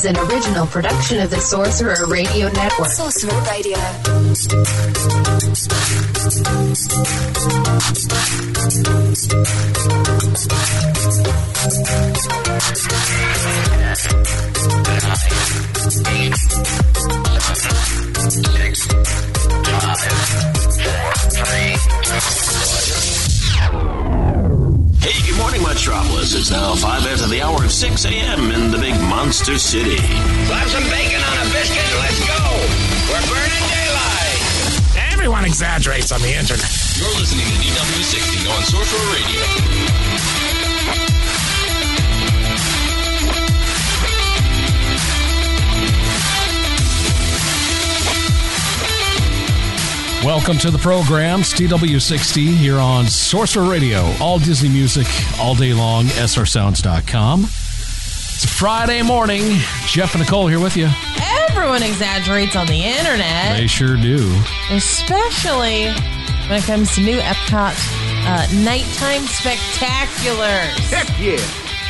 is an original production of the Sorcerer Radio Network. Sorcerer Radio. Hey, good morning, Metropolis. It's now 5 after the hour of 6 a.m. in the big monster city. Slap some bacon on a biscuit and let's go. We're burning daylight. Everyone exaggerates on the internet. You're listening to DW60 on Sorcerer Radio. Welcome to the program. It's DW60 here on Sorcerer Radio. All Disney music, all day long, srsounds.com. It's a Friday morning. Jeff and Nicole here with you. Everyone exaggerates on the internet. They sure do. Especially when it comes to new Epcot nighttime spectaculars. Heck yeah.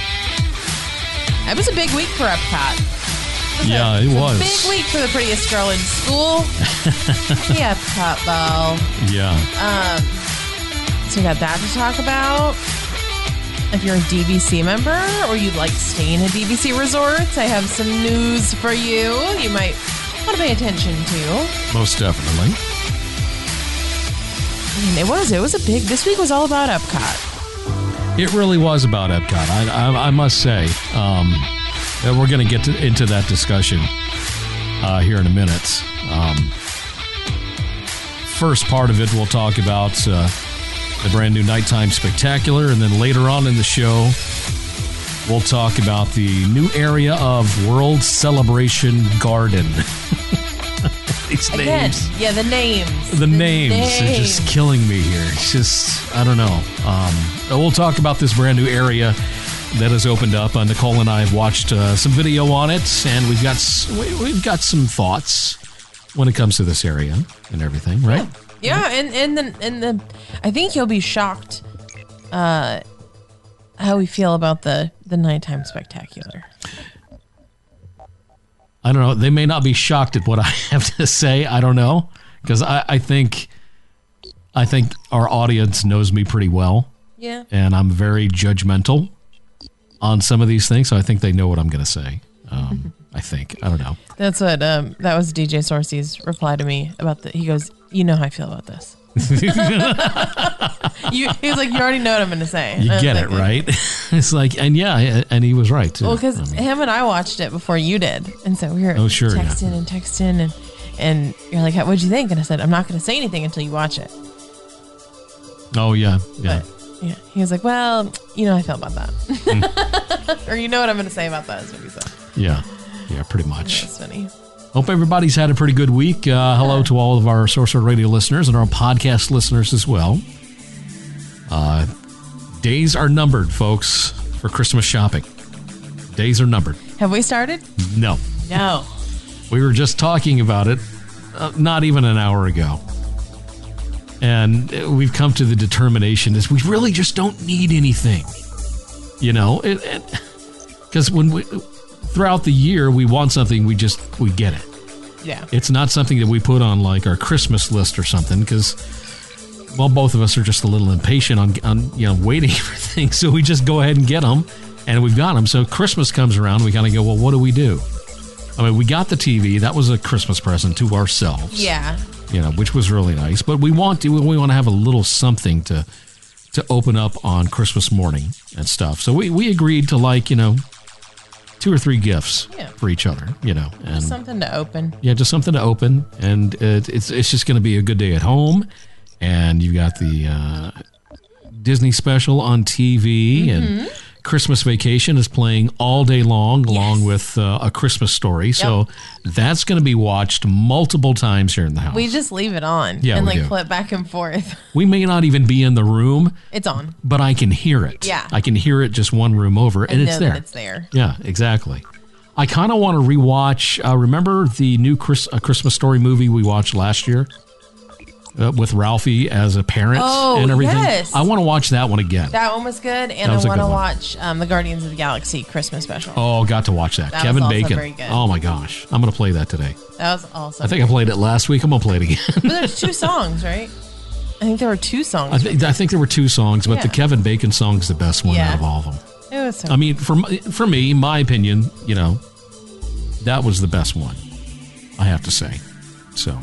It was a big week for Epcot. Yeah, it was. Big week for the prettiest girl in school. The Epcot Ball. Yeah. So we got that to talk about. If you're a DVC member or you'd like to stay in a DVC resort, I have some news for you. You might want to pay attention to. Most definitely. I mean, it was a big. This week was all about Epcot. It really was about Epcot. I must say. We're going to get into that discussion here in a minute. First part of it, we'll talk about the brand new Nighttime Spectacular, and then later on in the show, we'll talk about the new area of World Celebration Garden. These names. Again, yeah, the names. The names are just killing me here. It's just, I don't know. We'll talk about this brand new area that has opened up. Nicole and I have watched some video on it, and we've got some thoughts when it comes to this area and everything, right? Yeah, and the I think you'll be shocked how we feel about the Nighttime Spectacular. I don't know. They may not be shocked at what I have to say. I don't know, because I think our audience knows me pretty well. Yeah, and I'm very judgmental on some of these things, so I think they know what I'm going to say. I think. I don't know. That's what, that was DJ Sorcy's reply to me about he goes, you know how I feel about this. He was like, you already know what I'm going to say. You get it, right? It's like, and yeah, and he was right, too. Well, because him and I watched it before you did, and so we were texting, and you're like, what'd you think? And I said, I'm not going to say anything until you watch it. Oh, yeah, yeah. But, yeah, he was like, well, you know how I feel about that. Or you know what I'm going to say about that, is what he said. Yeah, pretty much. That's funny. Hope everybody's had a pretty good week. Hello to all of our Sorcerer Radio listeners and our podcast listeners as well. Days are numbered, folks, for Christmas shopping. Days are numbered. Have we started? No. No. We were just talking about it not even an hour ago. And we've come to the determination is we really just don't need anything, you know, because when throughout the year we want something, we get it. Yeah. It's not something that we put on like our Christmas list or something because, well, both of us are just a little impatient on waiting for things. So we just go ahead and get them, and we've got them. So Christmas comes around, we kind of go, well, what do we do? I mean, we got the TV. That was a Christmas present to ourselves. Yeah. Which was really nice. But we want to have a little something to open up on Christmas morning and stuff. So we agreed to 2 or 3 gifts for each other, and just something to open. Yeah, just something to open, and it's just going to be a good day at home. And you've got the Disney special on TV, and Christmas Vacation is playing all day long, along with A Christmas Story. Yep. So that's going to be watched multiple times here in the house. We just leave it on and flip back and forth. We may not even be in the room. It's on. But I can hear it. Yeah. I can hear it just one room over, and it's there. It's there. Yeah, exactly. I kind of want to rewatch. Remember the new A Christmas Story movie we watched last year? with Ralphie as a parent and everything. Yes. I want to watch that one again. That one was good, and I was a want to good one. watch the Guardians of the Galaxy Christmas special. Oh, got to watch that. That Kevin was also Bacon. very good. Oh my gosh, I'm going to play that today. That was awesome. I think I played it last week. I'm going to play it again. But there's 2 songs, right? I think there were 2 songs. I think there were 2 songs, but the Yeah. Kevin Bacon song is the best one Yeah. out of all of them. It was so I mean, for me, my opinion, that was the best one, I have to say. So,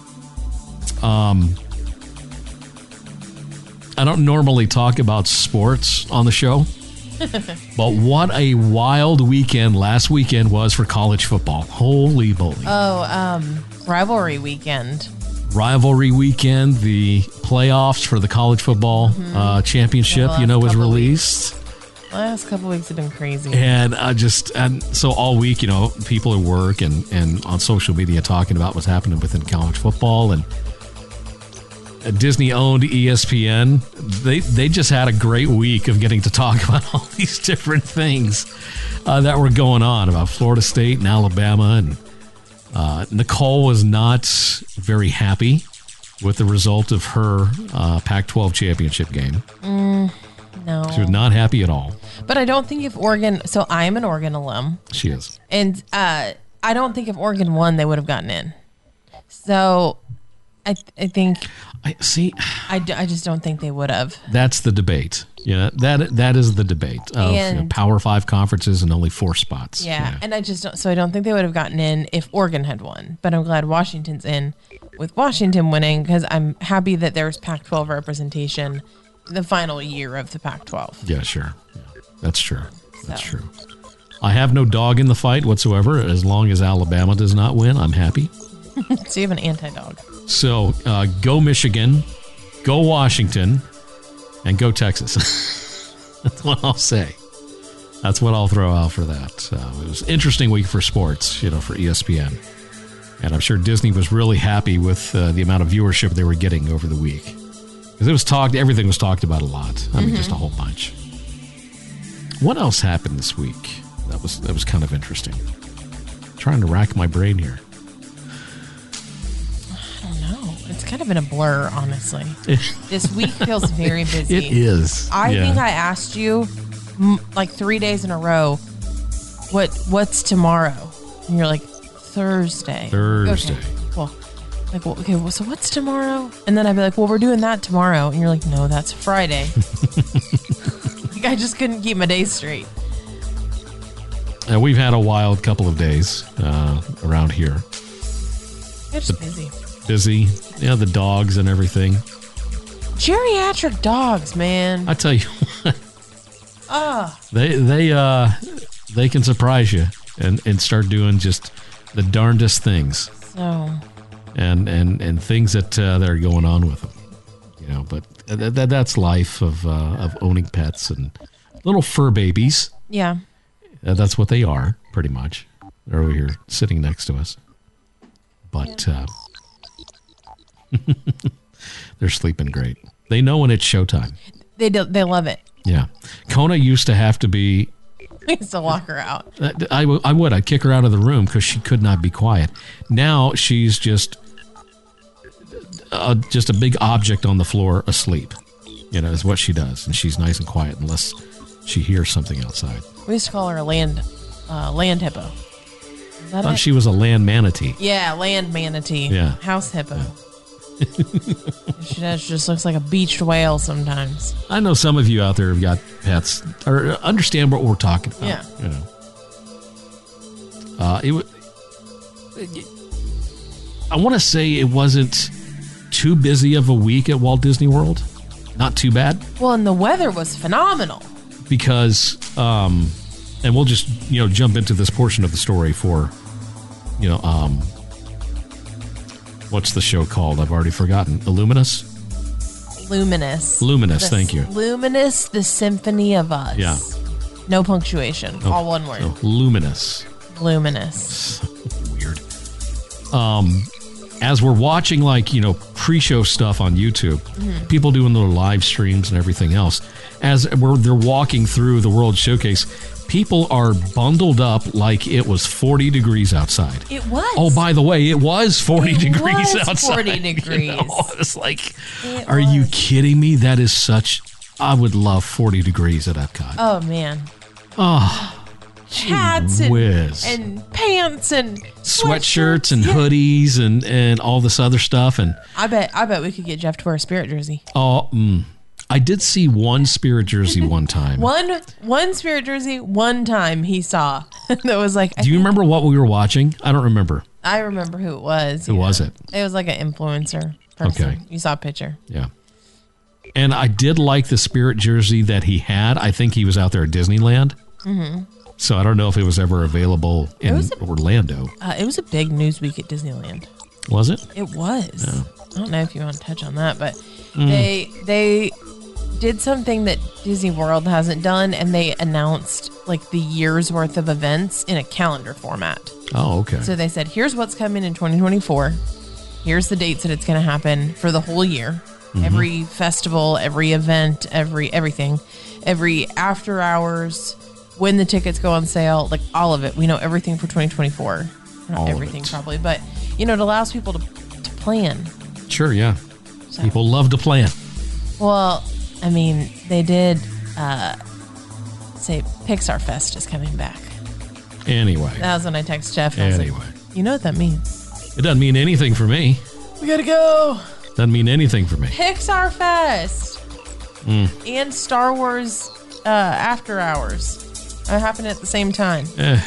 I don't normally talk about sports on the show, but what a wild weekend last weekend was for college football. Holy moly. rivalry weekend. Rivalry weekend, the playoffs for the college football championship, The last was couple released. Last couple weeks have been crazy. And so all week, people at work and on social media talking about what's happening within college football, and Disney owned ESPN. They just had a great week of getting to talk about all these different things that were going on about Florida State and Alabama. And Nicole was not very happy with the result of her Pac-12 championship game. No. She was not happy at all. But I don't think if Oregon... So I am an Oregon alum. She is. And I don't think if Oregon won, they would have gotten in. So I think... I just don't think they would have. That's the debate. Yeah, that is the debate of And- Power 5 conferences and only 4 spots. Yeah, and I just don't... So I don't think they would have gotten in if Oregon had won. But I'm glad Washington's in with Washington winning, because I'm happy that there's Pac-12 representation the final year of the Pac-12. Yeah, sure. Yeah, that's true. That's So. true. I have no dog in the fight whatsoever. As long as Alabama does not win, I'm happy. So you have an anti-dog. So go Michigan, go Washington, and go Texas. That's what I'll say. That's what I'll throw out for that. It was an interesting week for sports, for ESPN. And I'm sure Disney was really happy with the amount of viewership they were getting over the week. Because everything was talked about a lot. I mean, just a whole bunch. What else happened this week? That was kind of interesting. Trying to rack my brain here. I don't know. It's kind of been a blur, honestly. This week feels very busy. It is. I Yeah. think I asked you like 3 days in a row, what's tomorrow? And you're like, Thursday. Thursday. Okay. Well, so what's tomorrow? And then I'd be like, well, we're doing that tomorrow. And you're like, no, that's Friday. Like, I just couldn't keep my days straight. And we've had a wild couple of days around here. It's just busy. Busy. The dogs and everything. Geriatric dogs, man. I tell you what. They can surprise you and start doing just the darndest things. So... And things that are going on with them, But that's life of owning pets and little fur babies. Yeah. That's what they are, pretty much. They're over here sitting next to us, but they're sleeping great. They know when it's showtime. They love it. Yeah, Kona used to have to be. I used to lock her out. I'd kick her out of the room because she could not be quiet. Now she's just a big object on the floor asleep, is what she does. And she's nice and quiet unless she hears something outside. We used to call her a land hippo. Is that it? She was a land manatee. Yeah, land manatee. Yeah. House hippo. She just looks like a beached whale sometimes. I know some of you out there have got pets or understand what we're talking about. Yeah. I want to say it wasn't too busy of a week at Walt Disney World. Not too bad. Well, and the weather was phenomenal. Because, and we'll just, jump into this portion of the story for, what's the show called? I've already forgotten. Luminous, thank you. Luminous, the Symphony of Us. Yeah. No punctuation. All one word. So, Luminous. Weird. As we're watching, pre-show stuff on YouTube, people doing their live streams and everything else, they're walking through the World Showcase, People are bundled up like it was 40 degrees outside. It was. Oh, by the way, it was 40 degrees was outside. 40 degrees. It's like, are you kidding me? That is such, I would love 40 degrees at Epcot. Oh, man. Oh, hats and pants and sweatshirts and hoodies and all this other stuff. And I bet we could get Jeff to wear a Spirit jersey. I did see one Spirit jersey one time. one Spirit jersey one time he saw that was like. Do you remember what we were watching? I don't remember. I remember who it was. Who was it? It was like an influencer person. Okay. You saw a picture. Yeah. And I did like the Spirit jersey that he had. I think he was out there at Disneyland. Mm-hmm. So I don't know if it was ever available in Orlando. It was a big news week at Disneyland. Was it? It was. Yeah. I don't know if you want to touch on that, but they did something that Disney World hasn't done, and they announced like the year's worth of events in a calendar format. Oh, okay. So they said, here's what's coming in 2024. Here's the dates that it's going to happen for the whole year. Mm-hmm. Every festival, every event, everything, every after hours, when the tickets go on sale, like all of it. We know everything for 2024. Not all everything probably, but it allows people to plan. Sure, yeah. So. People love to plan. Well, I mean, they did say Pixar Fest is coming back. Anyway. That was when I texted Jeff. And I was like, you know what that means? It doesn't mean anything for me. We gotta go. Doesn't mean anything for me. Pixar Fest and Star Wars After Hours are happening at the same time.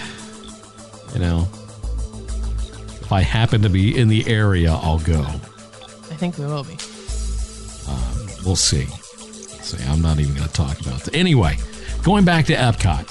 If I happen to be in the area, I'll go. I think we will be. We'll see. I'm not even going to talk about that. Anyway, going back to Epcot,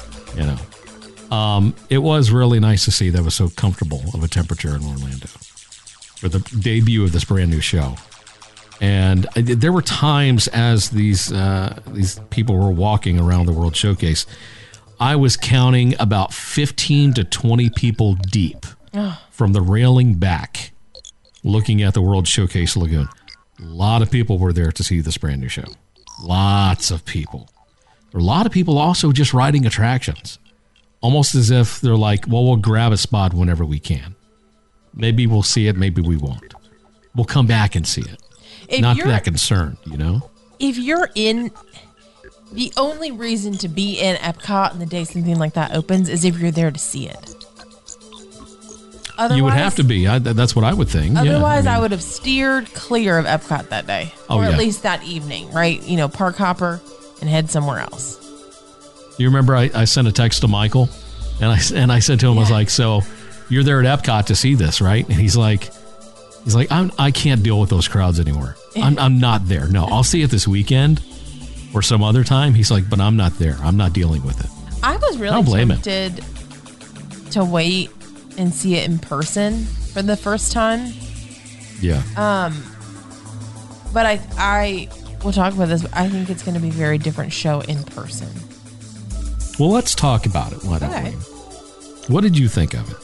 it was really nice to see that it was so comfortable of a temperature in Orlando for the debut of this brand new show. And there were times as these people were walking around the World Showcase, I was counting about 15 to 20 people deep from the railing back, looking at the World Showcase Lagoon. A lot of people were there to see this brand new show. Lots of people. There were a lot of people also just riding attractions, almost as if they're like, well, we'll grab a spot whenever we can. Maybe we'll see it, maybe we won't. We'll come back and see it. Not that concerned, If you're in, the only reason to be in Epcot on the day something like that opens is if you're there to see it. Otherwise, you would have to be. That's what I would think. Otherwise, I would have steered clear of Epcot that day. Or at least that evening, right? Park hopper and head somewhere else. You remember I sent a text to Michael, and I said to him, I was like, so you're there at Epcot to see this, right? And he's like, I can't deal with those crowds anymore. I'm not there. No, I'll see it this weekend or some other time. He's like, but I'm not there. I'm not dealing with it. I was really tempted to wait and see it in person for the first time. Yeah. But I will talk about this, but I think it's going to be a very different show in person. Well, let's talk about it. Why don't we? What did you think of it?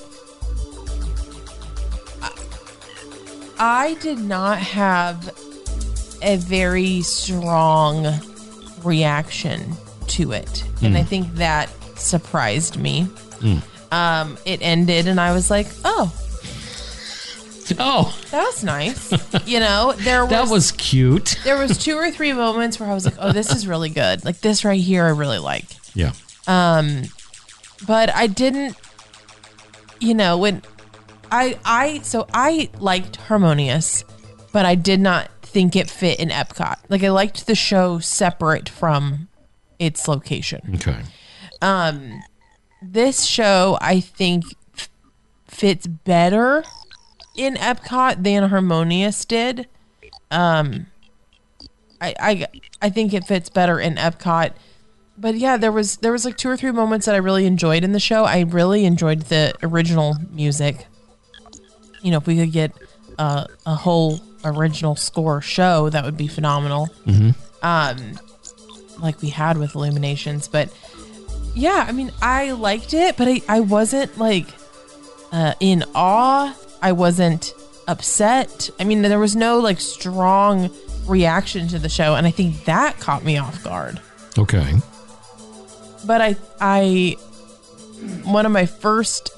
I did not have a very strong reaction to it. And I think that surprised me. It ended and I was like, oh, that was nice. That was cute. There was 2 or 3 moments where I was like, oh, this is really good. Like this right here, I really like. Yeah. But I didn't, when I liked Harmonious, but I did not think it fit in Epcot. Like I liked the show separate from its location. Okay. This show I think fits better in Epcot than Harmonious did. I think it fits better in Epcot. But yeah, there was like 2 or 3 moments that I really enjoyed in the show. I really enjoyed the original music. If we could get a whole original score show, that would be phenomenal. Mm-hmm. Like we had with Illuminations. But yeah, I mean, I liked it, but I wasn't like in awe. I wasn't upset. I mean, there was no like strong reaction to the show, and I think that caught me off guard. Okay. But I one of my first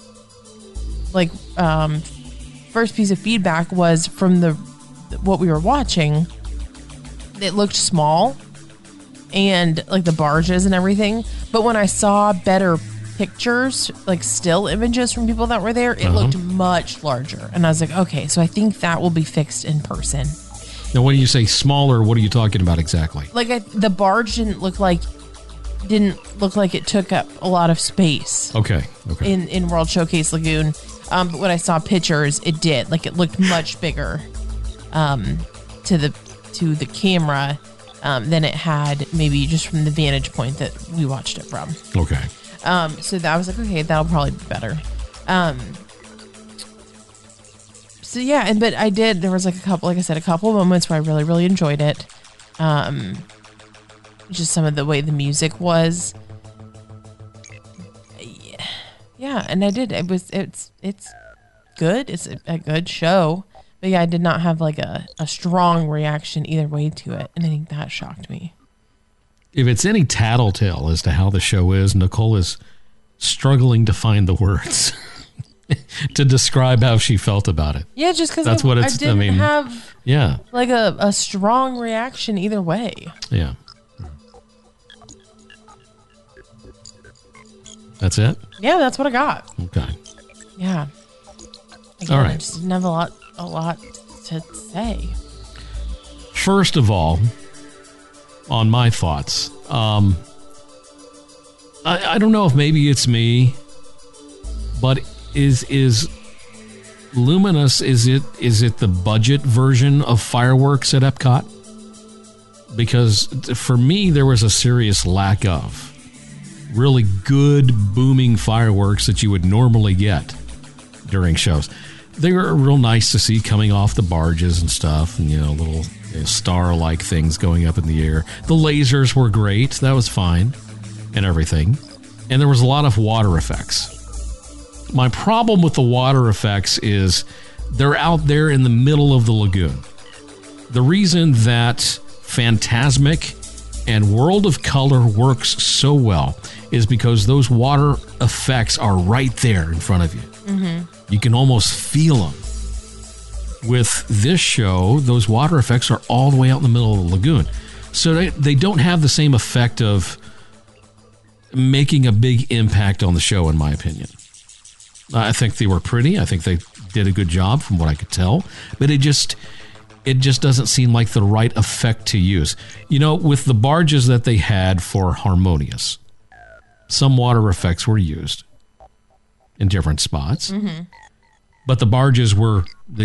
piece of feedback was from what we were watching. It looked small and like the barges and everything. But when I saw better pictures, like still images from people that were there, it looked much larger. And I was like, okay, so I think that will be fixed in person. Now, when you say smaller, what are you talking about exactly? Like the barge didn't look like it took up a lot of space. Okay. In World Showcase Lagoon. But when I saw pictures, it did. Like, it looked much bigger to the camera than it had maybe just from the vantage point that we watched it from. Okay. So that was like, okay, that'll probably be better. So yeah, but I did. There was like a couple moments where I really, really enjoyed it. Just some of the way the music was. Yeah, and I did. It's good. It's a good show. But yeah, I did not have like a strong reaction either way to it. And I think that shocked me. If it's any tattletale as to how the show is, Nicole is struggling to find the words to describe how she felt about it. Yeah, just because I didn't have yeah, like a strong reaction either way. Yeah. That's it? Yeah, that's what I got. Okay. Yeah. Again, all right. I just didn't have a lot to say. First of all, on my thoughts, I don't know if maybe it's me, but is Luminous, is it the budget version of fireworks at Epcot? Because for me, there was a serious lack of really good booming fireworks that you would normally get during shows. They were real nice to see coming off the barges and stuff, and little star-like things going up in the air. The lasers were great. That was fine and everything. And there was a lot of water effects. My problem with the water effects is they're out there in the middle of the lagoon. The reason that Fantasmic and World of Color works so well is because those water effects are right there in front of you. Mm-hmm. You can almost feel them. With this show, those water effects are all the way out in the middle of the lagoon. So they don't have the same effect of making a big impact on the show, in my opinion. I think they were pretty. I think they did a good job from what I could tell. But it just doesn't seem like the right effect to use. With the barges that they had for Harmonious, some water effects were used in different spots. Mm-hmm. But the barges were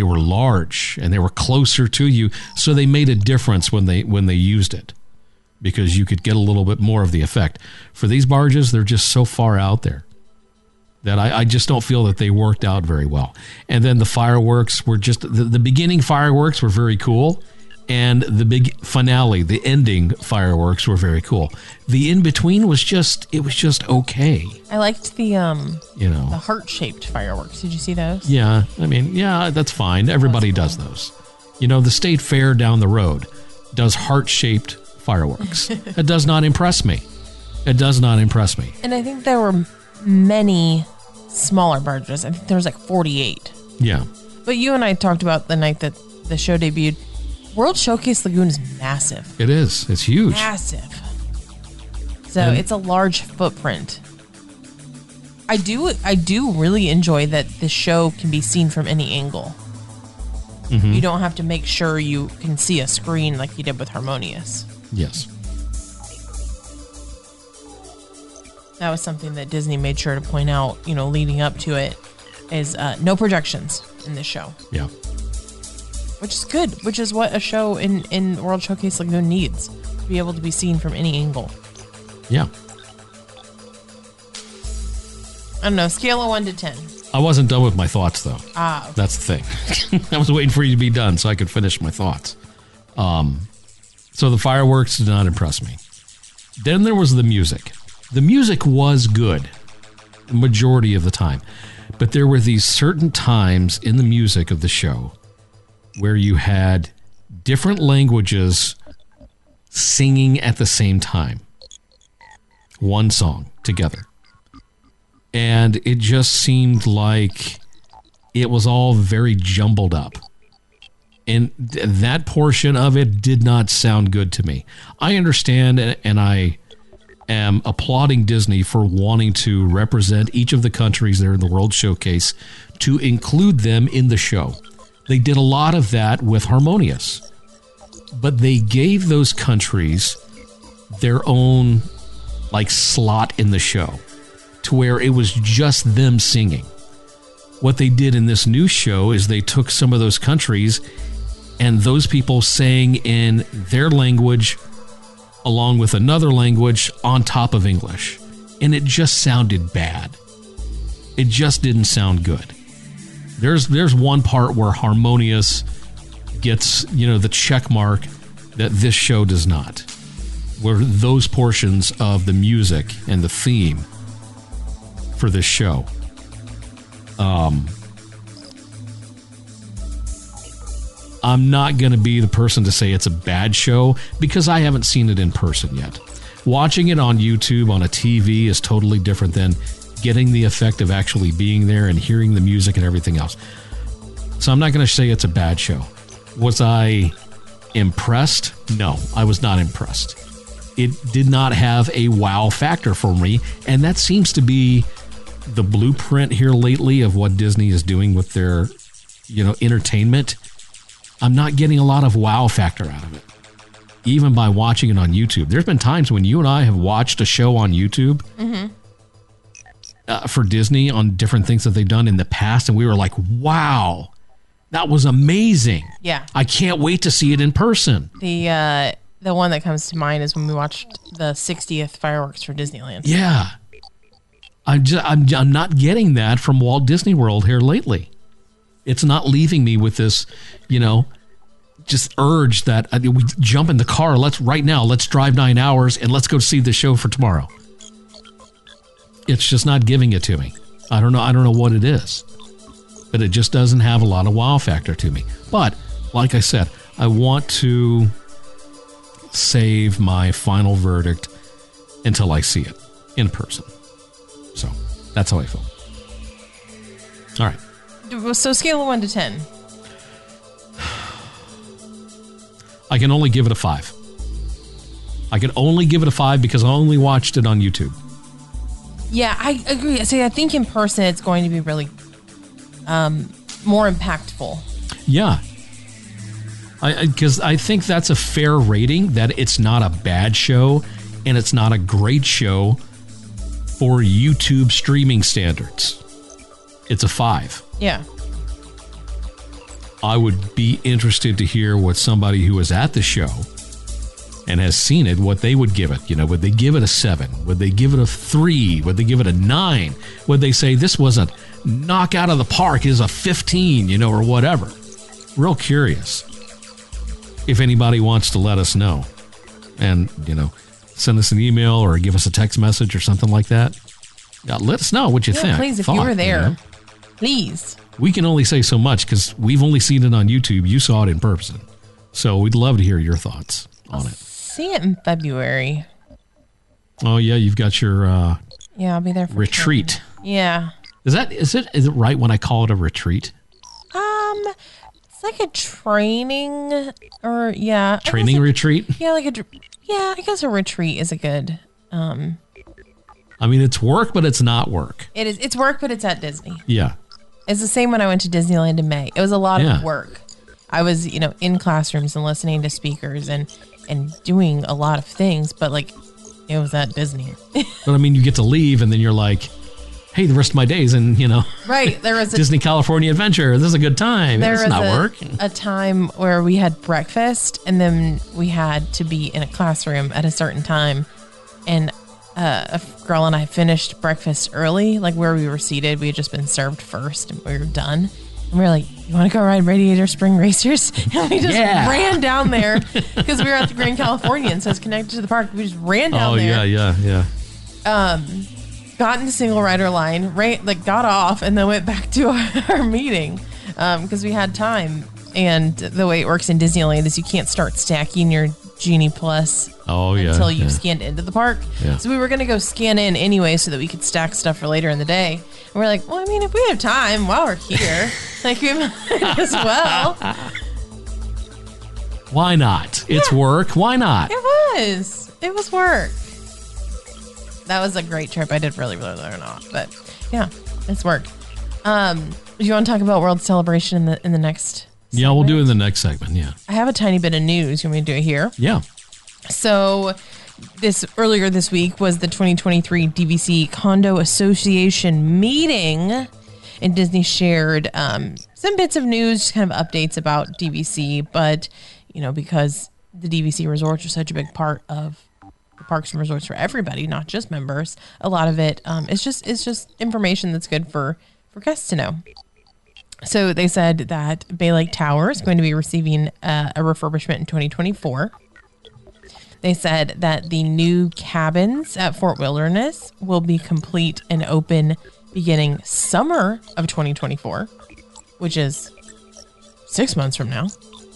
large and they were closer to you, so they made a difference when they used it, because you could get a little bit more of the effect. For these barges, they're just so far out there that I just don't feel that they worked out very well. And then the fireworks were just the beginning fireworks were very cool, and the big finale, the ending fireworks were very cool. The in between was just okay. I liked the heart-shaped fireworks. Did you see those? Yeah, that's fine. Everybody does those. The State Fair down the road does heart-shaped fireworks. It does not impress me. It does not impress me. And I think there were many smaller barges. I think there was like 48. Yeah. But you and I talked about the night that the show debuted. World Showcase Lagoon is massive. It is. It's huge. Massive. So it's a large footprint. I do really enjoy that the show can be seen from any angle. Mm-hmm. You don't have to make sure you can see a screen like you did with Harmonious. Yes. That was something that Disney made sure to point out, leading up to it, is no projections in this show. Yeah. Which is good, which is what a show in World Showcase Lagoon needs, to be able to be seen from any angle. Yeah. I don't know, scale of 1 to 10. I wasn't done with my thoughts, though. Okay. That's the thing. I was waiting for you to be done so I could finish my thoughts. So the fireworks did not impress me. Then there was the music. The music was good the majority of the time, but there were these certain times in the music of the show where you had different languages singing at the same time. One song together. And it just seemed like it was all very jumbled up. And that portion of it did not sound good to me. I understand, and I am applauding Disney for wanting to represent each of the countries that are in the World Showcase to include them in the show. They did a lot of that with Harmonious. But they gave those countries their own slot in the show to where it was just them singing. What they did in this new show is they took some of those countries and those people sang in their language along with another language on top of English. And it just sounded bad. It just didn't sound good. There's one part where Harmonious gets, the check mark that this show does not. Where those portions of the music and the theme for this show. I'm not going to be the person to say it's a bad show because I haven't seen it in person yet. Watching it on YouTube on a TV is totally different than getting the effect of actually being there and hearing the music and everything else. So I'm not going to say it's a bad show. Was I impressed? No, I was not impressed. It did not have a wow factor for me, and that seems to be the blueprint here lately of what Disney is doing with their, entertainment. I'm not getting a lot of wow factor out of it, even by watching it on YouTube. There's been times when you and I have watched a show on YouTube for Disney on different things that they've done in the past, and we were like, wow, that was amazing. Yeah. I can't wait to see it in person. The one that comes to mind is when we watched the 60th fireworks for Disneyland. Yeah. I'm not getting that from Walt Disney World here lately. It's not leaving me with this, just urge that we jump in the car. Let's drive 9 hours and let's go see the show for tomorrow. It's just not giving it to me. I don't know what it is, but it just doesn't have a lot of wow factor to me. But like I said, I want to save my final verdict until I see it in person. So that's how I feel. All right. So scale of 1 to 10. I can only give it a 5. I can only give it a 5 because I only watched it on YouTube. Yeah, I agree. So I think in person it's going to be really more impactful. Yeah. Because I think that's a fair rating, that it's not a bad show and it's not a great show for YouTube streaming standards. It's a 5. Yeah. I would be interested to hear what somebody who was at the show and has seen it, what they would give it. Would they give it a 7? Would they give it a 3? Would they give it a 9? Would they say this was a knock out of the park, is a 15, or whatever? Real curious. If anybody wants to let us know and, send us an email or give us a text message or something like that. Let us know what you think. Please, if you were there, please. We can only say so much because we've only seen it on YouTube. You saw it in person. So we'd love to hear your thoughts on it. See it in February. Oh, yeah. You've got your I'll be there for retreat. training. Yeah. Is it right when I call it a retreat? It's like a training or Training retreat? Yeah, I guess a retreat is a good it's work, but it's not work. It is. It's work, but it's at Disney. Yeah. It's the same when I went to Disneyland in May. It was a lot of work. I was, in classrooms and listening to speakers and doing a lot of things, but it was at Disney. But you get to leave and then you're like, hey, the rest of my days and, right. There was Disney California Adventure. This is a good time. It's not work. A time where we had breakfast and then we had to be in a classroom at a certain time. And a girl and I finished breakfast early, where we were seated. We had just been served first and we were done. And we were like, you want to go ride Radiator Spring Racers? And we just ran down there because we were at the Grand Californian, so it's connected to the park. We just ran down there. Oh, yeah. Got into single rider line, got off, and then went back to our meeting because we had time. And the way it works in Disneyland is you can't start stacking your Genie Plus until you scanned into the park. Yeah. So we were going to go scan in anyway so that we could stack stuff for later in the day. And we're like, well, I mean, if we have time while we're here, like we might as well. Why not? It's work. Why not? It was work. That was a great trip. I did really learn a lot, but yeah, it's work. Do you want to talk about World Celebration in the next segment? Yeah, we'll do it in the next segment. Yeah. I have a tiny bit of news. You want me to do it here? Yeah. So earlier this week was the 2023 DVC Condo Association meeting, and Disney shared some bits of news, just kind of updates about DVC, but because the DVC resorts are such a big part of the parks and resorts for everybody, not just members, a lot of it is just information that's good for guests to know. So they said that Bay Lake Tower is going to be receiving a refurbishment in 2024. They said that the new cabins at Fort Wilderness will be complete and open beginning summer of 2024, which is 6 months from now.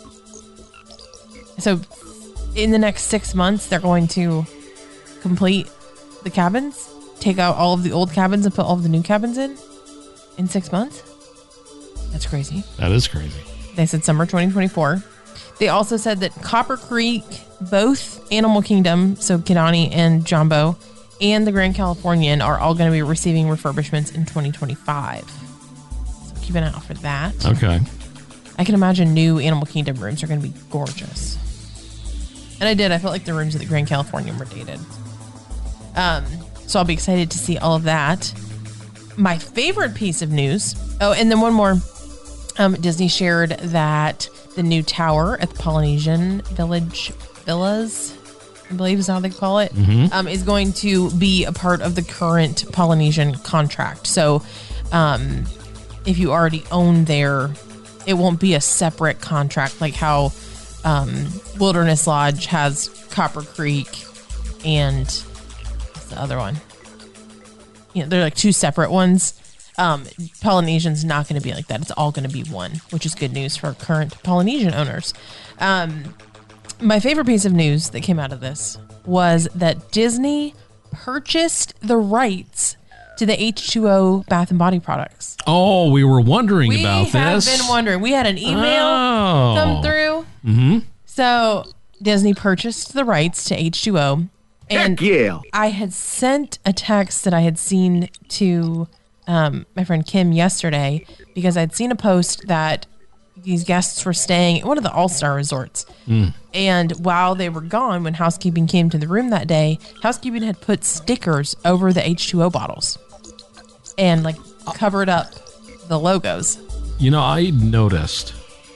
So in the next 6 months, they're going to complete the cabins, take out all of the old cabins and put all of the new cabins in 6 months. That's crazy. That is crazy. They said summer 2024. They also said that Copper Creek, both Animal Kingdom, so Kidani and Jumbo, and the Grand Californian are all going to be receiving refurbishments in 2025. So keep an eye out for that. Okay. I can imagine new Animal Kingdom rooms are going to be gorgeous. And I felt like the rooms at the Grand Californian were dated. So I'll be excited to see all of that. My favorite piece of news. Oh, and then one more. Disney shared that the new tower at the Polynesian Villas, I believe is how they call it, is going to be a part of the current Polynesian contract. So if you already own there, it won't be a separate contract like how Wilderness Lodge has Copper Creek and what's the other one? They're like two separate ones. Polynesian's not going to be like that. It's all going to be one, which is good news for current Polynesian owners. My favorite piece of news that came out of this was that Disney purchased the rights to the H2O Bath and Body products. Oh, we were wondering about this. We have been wondering. We had an email come through. Mm-hmm. So Disney purchased the rights to H2O. And heck yeah. I had sent a text that I had seen to my friend Kim yesterday because I'd seen a post that these guests were staying at one of the All-Star resorts. And while they were gone, when housekeeping came to the room that day, housekeeping had put stickers over the H2O bottles and like covered up the logos. I noticed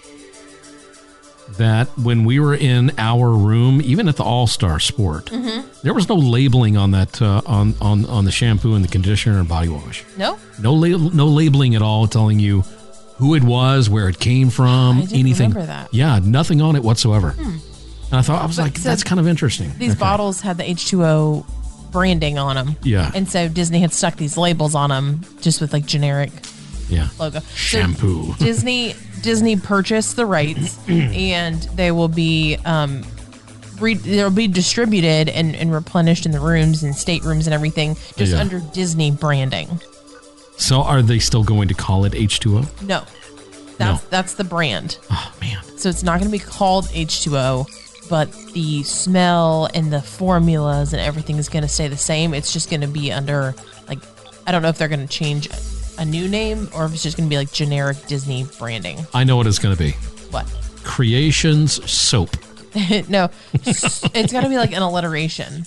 that when we were in our room, even at the All-Star Sport, there was no labeling on that on the shampoo and the conditioner and body wash. No labeling at all, telling you who it was, where it came from, I didn't anything. remember that. Yeah, nothing on it whatsoever. And I was like, that's kind of interesting. These bottles had the H2O branding on them. Yeah. And so Disney had stuck these labels on them just with like generic logo. Shampoo. So Disney purchased the rights and they will be they'll be distributed and replenished in the rooms and staterooms and everything just under Disney branding. So are they still going to call it H2O? No. That's the brand. Oh, man. So it's not going to be called H2O, but the smell and the formulas and everything is going to stay the same. It's just going to be under, like, I don't know if they're going to change a new name or if it's just going to be like generic Disney branding. I know what it's going to be. What? Creations Soap. No, it's got to be like an alliteration.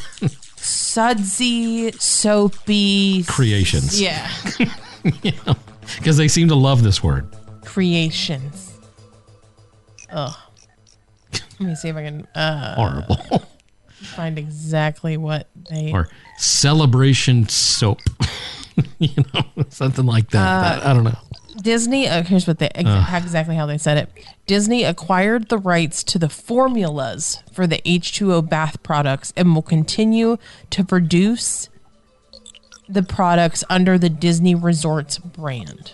Sudsy, soapy. Creations. Yeah. Because they seem to love this word. Creations. Ugh. Let me see if I can Horrible. find exactly what they... Or celebration soap. Something like that. I don't know. Disney, here's what they exactly how they said it. Disney acquired the rights to the formulas for the H2O bath products and will continue to produce the products under the Disney Resorts brand.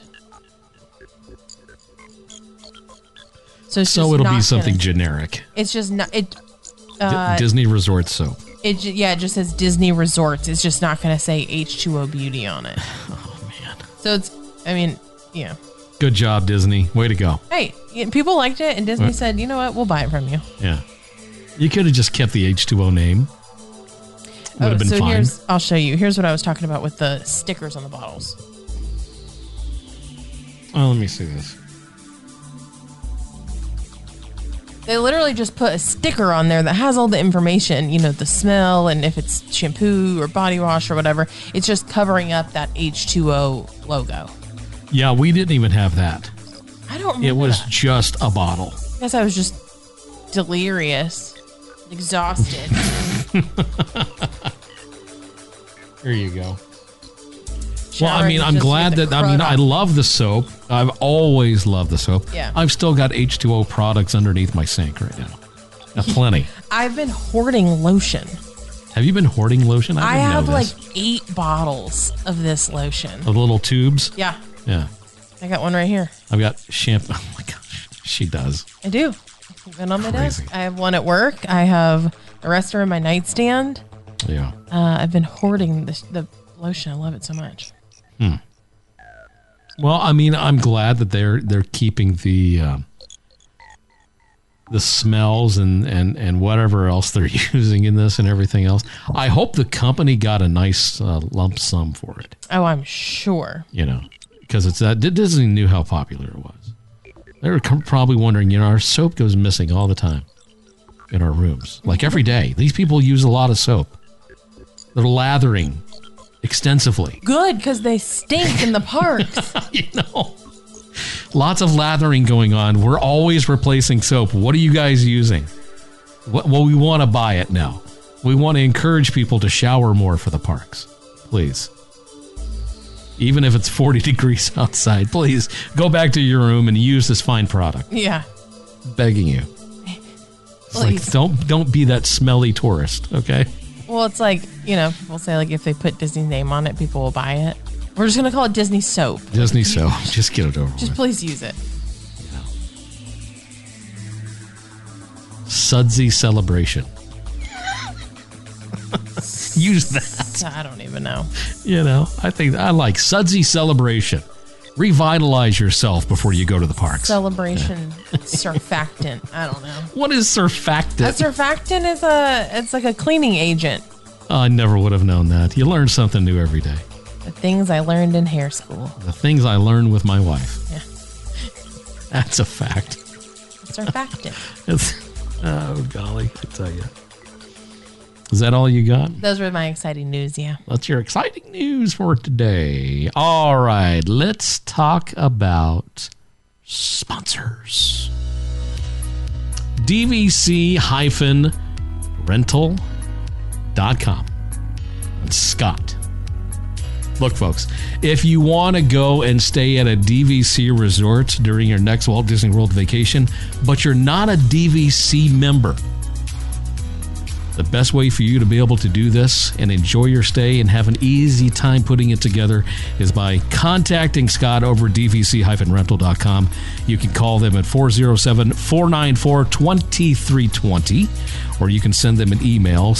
So it'll be something generic. It's just not it. Disney Resort soap. It just says Disney Resorts. It's just not going to say H2O Beauty on it. Oh, man. So it's, I mean, yeah. Good job, Disney. Way to go. Hey, people liked it, and Disney said, you know what, we'll buy it from you. Yeah. You could have just kept the H2O name. Would have been fine. I'll show you. Here's what I was talking about with the stickers on the bottles. Oh, let me see this. They literally just put a sticker on there that has all the information, the smell and if it's shampoo or body wash or whatever. It's just covering up that H2O logo. Yeah, we didn't even have that. I don't remember. It was that. just a bottle. I guess I was just delirious, exhausted. Here you go. Showering Well, I mean, I'm just glad with that, the I crud on. love the soap. I've always loved the soap. Yeah. I've still got H2O products underneath my sink right now. Plenty. I've been hoarding lotion. Have you been hoarding lotion? I didn't know have this. like 8 bottles of this lotion. The little tubes? Yeah. Yeah. I got one right here. I've got shampoo. Oh my gosh. She does. I do. I keep it on my Crazy. desk. I have one at work. I have the rest are in my nightstand. Yeah. I've been hoarding the lotion. I love it so much. Well, I mean, I'm glad that they're keeping the smells and whatever else they're using in this and everything else. I hope the company got a nice lump sum for it. Oh, I'm sure. Because it's that Disney knew how popular it was. They were probably wondering, our soap goes missing all the time in our rooms, like every day. These people use a lot of soap. They're lathering extensively. Good, because they stink in the parks. Lots of lathering going on. We're always replacing soap. What are you guys using? Well, we want to buy it now. We want to encourage people to shower more for the parks. Please. Even if it's 40 degrees outside, please go back to your room and use this fine product. Yeah. Begging you. It's like, don't be that smelly tourist, okay? Well, it's like, people say like if they put Disney's name on it, people will buy it. We're just going to call it Disney soap. Disney soap. Just get it over Just with. please use it. Sudsy Celebration. Use that. I don't even know. I think I like Sudsy Celebration. Revitalize yourself before you go to the parks. Celebration surfactant. I don't know. What is surfactant? A surfactant is it's like a cleaning agent. Oh, I never would have known that. You learn something new every day. The things I learned in hair school. The things I learned with my wife. Yeah. That's a fact. Surfactant. Oh, golly, I tell you. Is that all you got? Those were my exciting news, yeah. That's your exciting news for today. All right, let's talk about sponsors. DVC-rental.com. And Scott. Look, folks, if you want to go and stay at a DVC resort during your next Walt Disney World vacation, but you're not a DVC member, the best way for you to be able to do this and enjoy your stay and have an easy time putting it together is by contacting Scott over at dvc-rental.com. You can call them at 407-494-2320, or you can send them an email,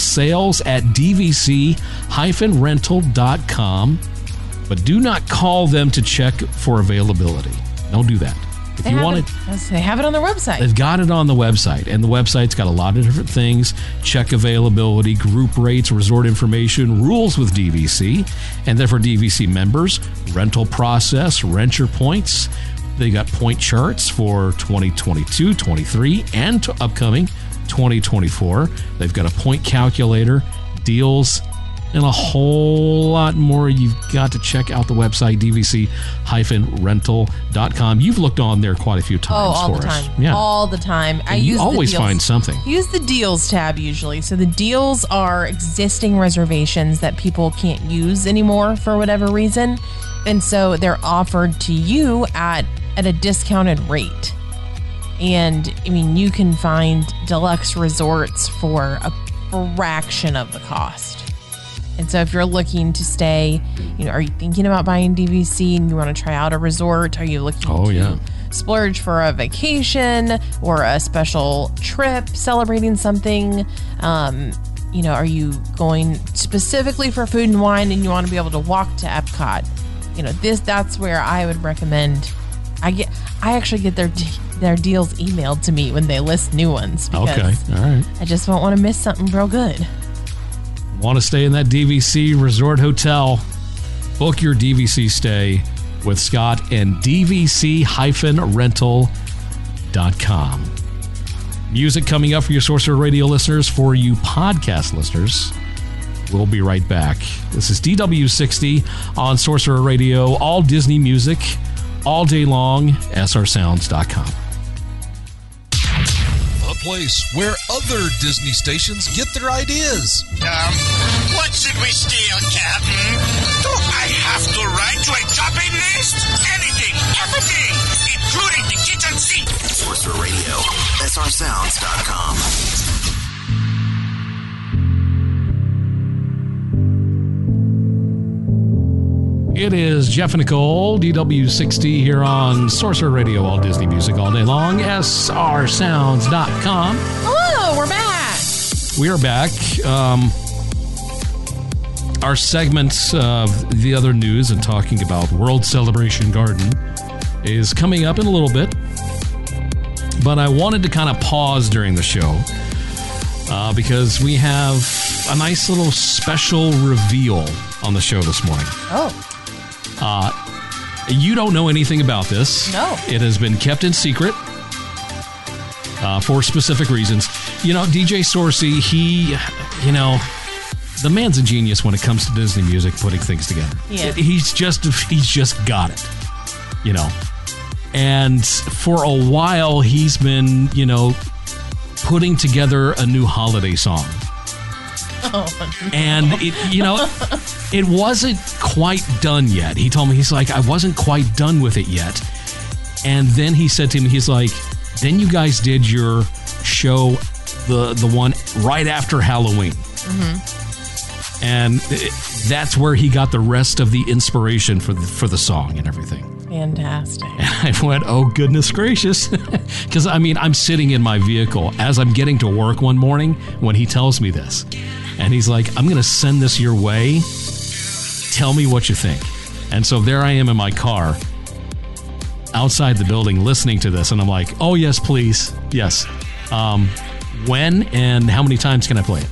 sales@dvc-rental.com. But do not call them to check for availability. Don't do that. If you want it, they have it on their website. They've got it on the website, and the website's got a lot of different things: check availability, group rates, resort information, rules with DVC, and then for DVC members, rental process, rent your points. They got point charts for 2022, 23, and upcoming 2024. They've got a point calculator, deals, and a whole lot more. You've got to check out the website, dvc-rental.com. You've looked on there quite a few times all for the us. time. Yeah. All the time. You always find something. Use the deals tab usually. So the deals are existing reservations that people can't use anymore for whatever reason. And so they're offered to you at a discounted rate. And I mean, you can find deluxe resorts for a fraction of the cost. And so if you're looking to stay, are you thinking about buying DVC and you want to try out a resort? Are you looking splurge for a vacation or a special trip, celebrating something. Are you going specifically for food and wine and you want to be able to walk to Epcot? That's where I would recommend. I actually get their deals emailed to me when they list new ones. Because all right. I just won't want to miss something real good. Want to stay in that DVC Resort Hotel? Book your DVC stay with Scott and DVC-rental.com. Music coming up for your Sorcerer Radio listeners. For you podcast listeners, we'll be right back. This is DW60 on Sorcerer Radio. All Disney music, all day long, srsounds.com. A place where other Disney stations get their ideas. What should we steal, Captain? Do I have to write to a shopping list? Anything, everything, including the kitchen sink. Sorcerer Radio, srsounds.com. It is Jeff and Nicole, DW60 here on Sorcerer Radio, all Disney music all day long, srsounds.com. Hello, we're back. We are back. Our segment of the other news and talking about World Celebration Garden is coming up in a little bit. But I wanted to kind of pause during the show because we have a nice little special reveal on the show this morning. Oh. You don't know anything about this. No. It has been kept in secret for specific reasons. DJ Sorcy, the man's a genius when it comes to Disney music, putting things together. Yeah. He's just got it, And for a while, he's been, putting together a new holiday song. Oh, no. And it wasn't quite done yet. He told me, he's like, I wasn't quite done with it yet. And then he said to me, he's like, then you guys did your show, the one right after Halloween. Mm-hmm. And that's where he got the rest of the inspiration for the song and everything. Fantastic. And I went, oh, goodness gracious. Because, I'm sitting in my vehicle as I'm getting to work one morning when he tells me this. And he's like, I'm going to send this your way. Tell me what you think. And so there I am in my car outside the building listening to this. And I'm like, oh, yes, please. Yes. When and how many times can I play it?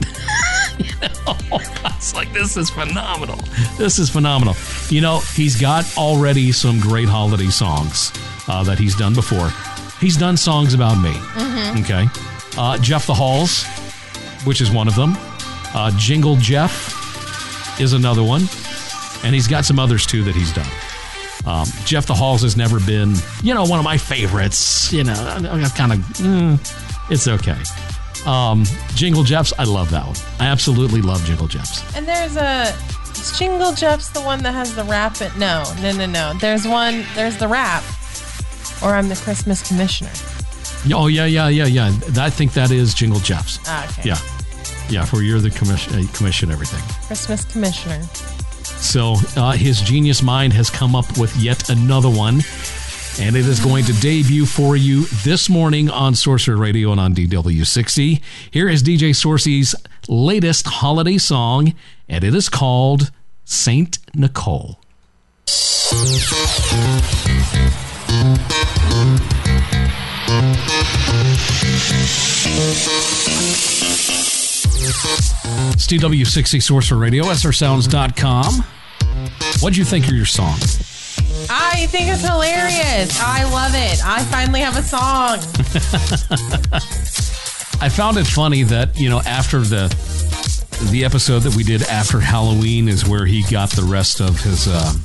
It's like, this is phenomenal. This is phenomenal. He's got already some great holiday songs that he's done before. He's done songs about me. Mm-hmm. Okay. Jeff the Halls, which is one of them. Jingle Jeff is another one. And he's got some others, too, that he's done. Jeff the Halls has never been, one of my favorites. Kind of, it's okay. Jingle Jeffs, I love that one. I absolutely love Jingle Jeffs. And is Jingle Jeffs the one that has the rap? No. There's the rap, or I'm the Christmas Commissioner. Oh, yeah. I think that is Jingle Jeffs. Okay. Yeah, for you're the commission everything. Christmas Commissioner. So his genius mind has come up with yet another one, and it is going to debut for you this morning on Sorcerer Radio and on DW60. Here is DJ Sorcy's latest holiday song, and it is called Saint Nicole. It's DW60 Sorcerer Radio, srsounds.com. What'd you think of your song? I think it's hilarious. I love it. I finally have a song. I found it funny that, after the episode that we did after Halloween is where he got the rest of his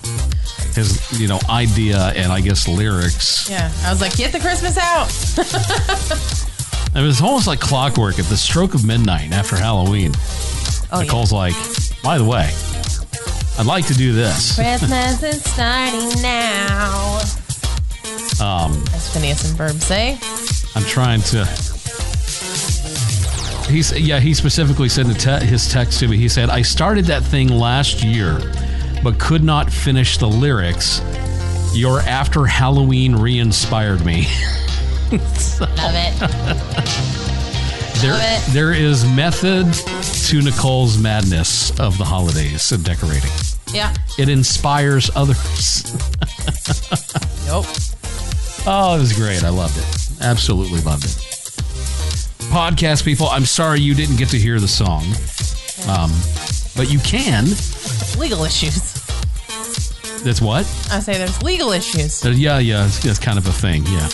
idea and I guess lyrics. Yeah, I was like, get the Christmas out. It was almost like clockwork at the stroke of midnight after Halloween. Oh, Nicole's like, by the way, I'd like to do this. Christmas is starting now. As Phineas and Ferb say. I'm trying to... He specifically said in his text to me, he said, I started that thing last year, but could not finish the lyrics. Your After Halloween re-inspired me. Love it. Love it. There is method to Nicole's madness of the holidays and decorating. Yeah. It inspires others. Nope. Oh, it was great. I loved it. Absolutely loved it. Podcast people, I'm sorry you didn't get to hear the song. But you can. Legal issues. That's what? I say there's legal issues. Yeah, it's kind of a thing, yeah.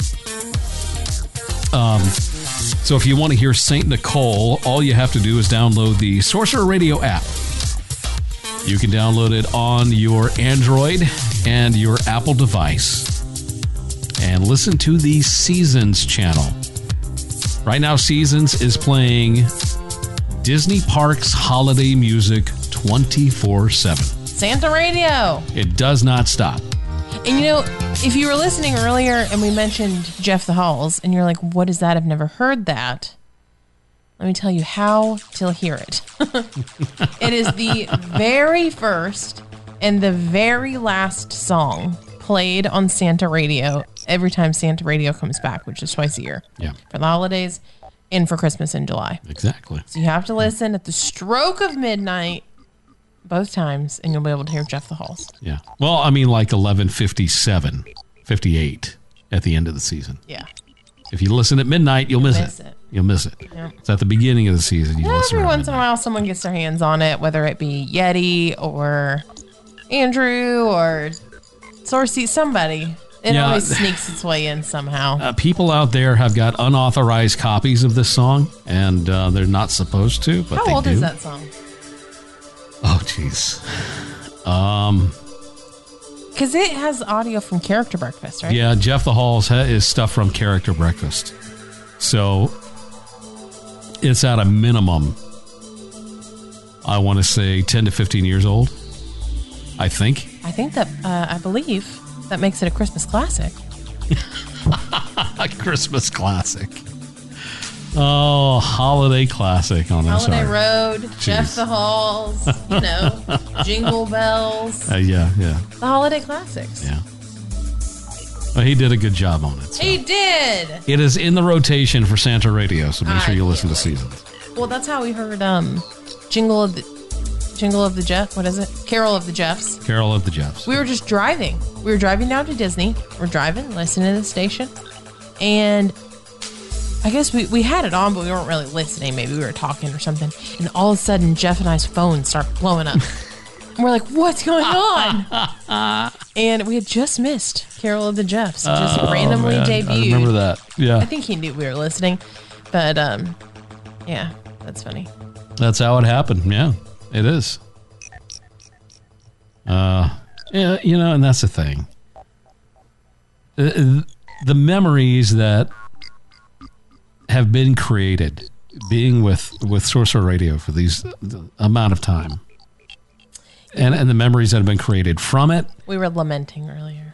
So if you want to hear St. Nicole, all you have to do is download the Sorcerer Radio app. You can download it on your Android and your Apple device and listen to the Seasons channel. Right now, Seasons is playing Disney Parks holiday music 24/7. Santa Radio. It does not stop. And you know, if you were listening earlier and we mentioned Jeff the Halls and you're like, what is that? I've never heard that. Let me tell you how to hear it. It is the very first and the very last song played on Santa Radio every time Santa Radio comes back, which is twice a year. Yeah. For the holidays and for Christmas in July. Exactly. So you have to listen at the stroke of midnight both times and you'll be able to hear Jeff the Halls. Yeah. Well, I mean, like 11:57, 58 at the end of the season. Yeah. If you listen at midnight, you'll miss it. You'll miss it. Yeah. It's at the beginning of the season. You listen Every around once in a midnight. while, someone gets their hands on it, whether it be Yeti or Andrew or Sorcy, somebody. It Yeah. always sneaks its way in somehow. People out there have got unauthorized copies of this song, and they're not supposed to, but How they old do. is that song? Oh, jeez. Because it has audio from Character Breakfast, right? Yeah, Jeff the Halls is stuff from Character Breakfast. So it's at a minimum, I want to say 10 to 15 years old, I think. I think that, I believe that makes it a Christmas classic. A Christmas classic. Oh, holiday classic on this. Holiday Road, Jeff Jeez. the Halls, you know, Jingle Bells, Yeah. the holiday classics. Yeah. Well, he did a good job on it. So. He did. It is in the rotation for Santa Radio, so make sure you listen to Seasons. Well, that's how we heard Jingle of the Jeff. What is it? Carol of the Jeffs. Carol of the Jeffs. We were just driving. We were driving down to Disney. We're driving, listening to the station. And I guess we had it on, but we weren't really listening. Maybe we were talking or something. And all of a sudden, Jeff and I's phones start blowing up. And we're like, what's going on? And we had just missed Carol of the Jeffs. It just randomly debuted. I remember that. Yeah. I think he knew we were listening. But, yeah, that's funny. That's how it happened. Yeah, it is. Yeah, you know, and that's the thing. The memories that have been created being with Sorcerer Radio for these amount of time. And the memories that have been created from it. We were lamenting earlier.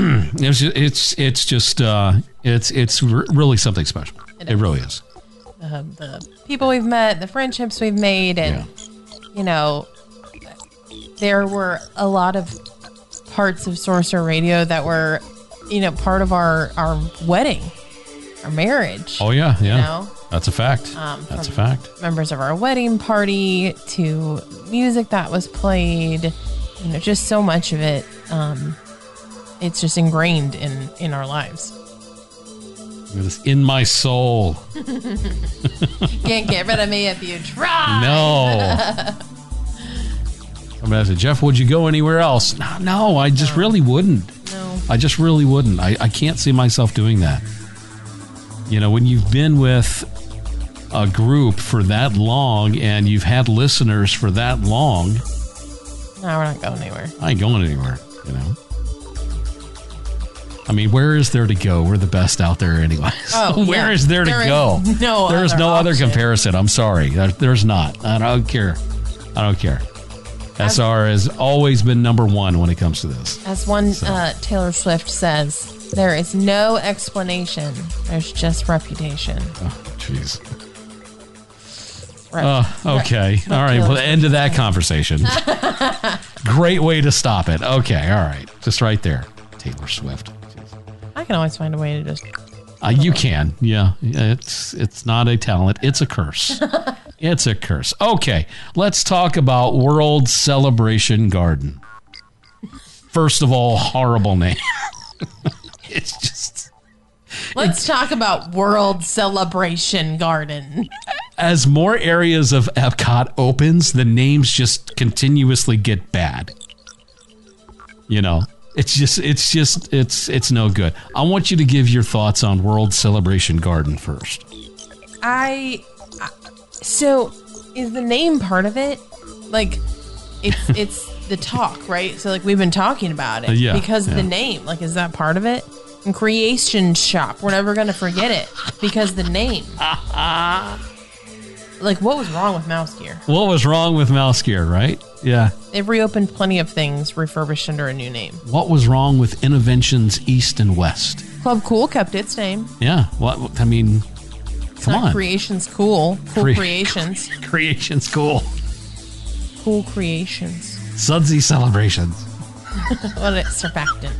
It's really something special. It really is. The people we've met, the friendships we've made, and you know, there were a lot of parts of Sorcerer Radio that were, you know, part of our wedding, our marriage. Oh yeah. You know? That's a fact. That's a fact. Members of our wedding party to music that was played, you know, just so much of it. It's just ingrained in our lives. It is in my soul. Can't get rid of me if you try. No. Somebody said, Jeff, would you go anywhere else? No, I just really wouldn't. No. I just really wouldn't. I can't see myself doing that. You know, when you've been with a group for that long and you've had listeners for that long. No, we're not going anywhere. I ain't going anywhere, you know. I mean, where is there to go? We're the best out there anyways. Oh, Where is there to go? There is no other comparison. I'm sorry. There's not. I don't care. SR has always been number one when it comes to this. As one Taylor Swift says, there is no explanation. There's just reputation. Oh, jeez. Okay. All right. Well, end of that conversation. Great way to stop it. Okay. All right. Just right there. Taylor Swift. I can always find a way to just. You can, yeah. It's not a talent; it's a curse. It's a curse. Okay, let's talk about World Celebration Garden. First of all, horrible name. It's just. Let's talk about World Celebration Garden. As more areas of Epcot opens, the names just continuously get bad. You know, it's no good. I want you to give your thoughts on World Celebration Garden first. So is the name part of it? Like, it's the talk, right? So like we've been talking about it because of the name. Like, is that part of it? And Creation Shop, we're never gonna forget it because the name. Like, what was wrong with Mouse Gear? What was wrong with Mouse Gear, right? Yeah. They've reopened plenty of things refurbished under a new name. What was wrong with Innoventions East and West? Club Cool kept its name. Yeah. What? I mean, come on. Creations Cool. Cool Creations. Creations Cool. Cool Creations. Sudsy Celebrations. What a surfactant.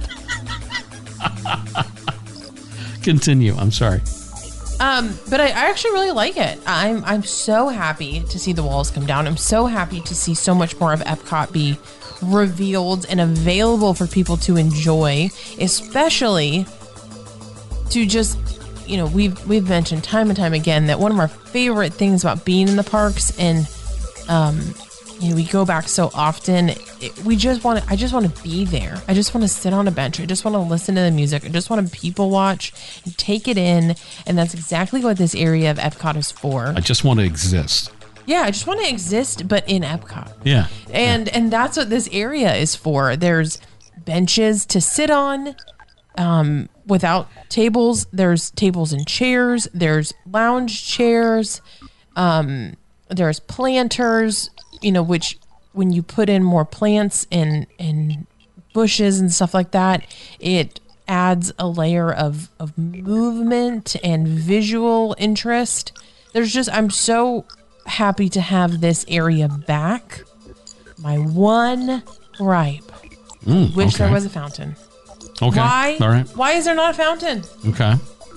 Continue. I'm sorry. But I actually really like it. I'm so happy to see the walls come down. I'm so happy to see so much more of Epcot be revealed and available for people to enjoy, especially to just, you know, we've mentioned time and time again that one of our favorite things about being in the parks, and you know, we go back so often. I just want to be there. I just want to sit on a bench. I just want to listen to the music. I just want to people watch and take it in. And that's exactly what this area of Epcot is for. I just want to exist. Yeah, I just want to exist, but in Epcot. Yeah. And that's what this area is for. There's benches to sit on without tables. There's tables and chairs. There's lounge chairs. There's planters, you know, which when you put in more plants and bushes and stuff like that, it adds a layer of movement and visual interest. I'm so happy to have this area back. My one gripe, wish there was a fountain. Okay. Why? All right. Why is there not a fountain? Okay.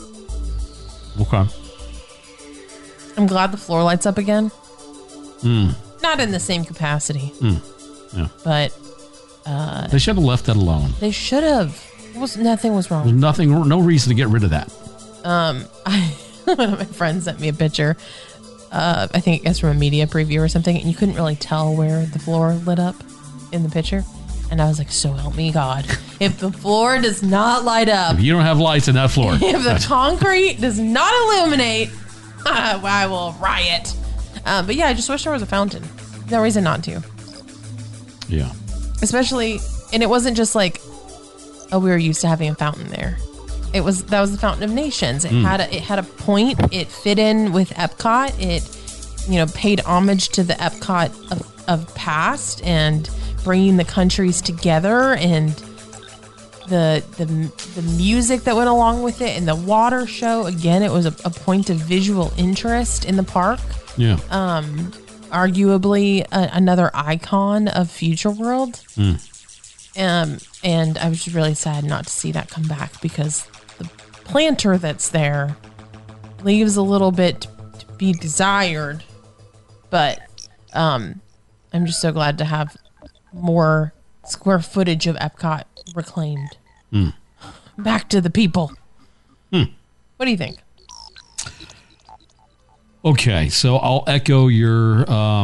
I'm glad the floor lights up again. Not in the same capacity. Yeah. But they should have left that alone. they should have. Nothing was wrong. There's no reason to get rid of that. One of my friends sent me a picture. I think it's from a media preview or something, and you couldn't really tell where the floor lit up in the picture. And I was like, so help me God. If the floor does not light up, If you don't have lights in that floor, if the concrete does not illuminate, I will riot. But yeah, I just wish there was a fountain. No reason not to. yeah. Especially, and it wasn't just like, oh, we were used to having a fountain there. That was the Fountain of Nations. It had a point. It fit in with Epcot. It, you know, paid homage to the Epcot of past and bringing the countries together, and the music that went along with it, and the water show. Again, it was a point of visual interest in the park. Yeah. Arguably another icon of Future World. And I was just really sad not to see that come back, because the planter that's there leaves a little bit to be desired. But I'm just so glad to have more square footage of Epcot reclaimed. Back to the people. What do you think? Okay, so I'll echo your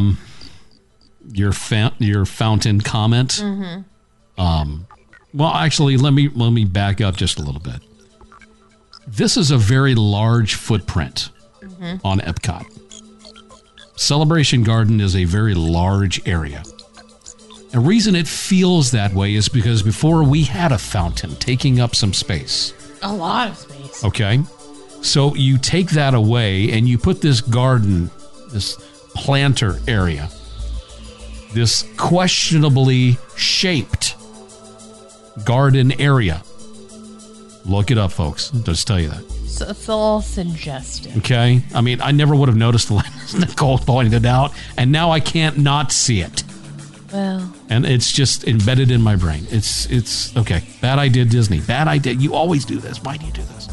fountain comment. Well, actually, let me back up just a little bit. This is a very large footprint on Epcot. Celebration Garden is a very large area. The reason it feels that way is because before we had a fountain taking up some space. A lot of space. Okay? So you take that away and you put this garden, this planter area, this questionably shaped garden area. Look it up, folks. I'll just tell you that. So it's all suggestive. Okay? I mean, I never would have noticed Nicole pointed it out, and now I can't not see it. Well, And it's just embedded in my brain. It's okay. Bad idea, Disney. Bad idea. You always do this. Why do you do this?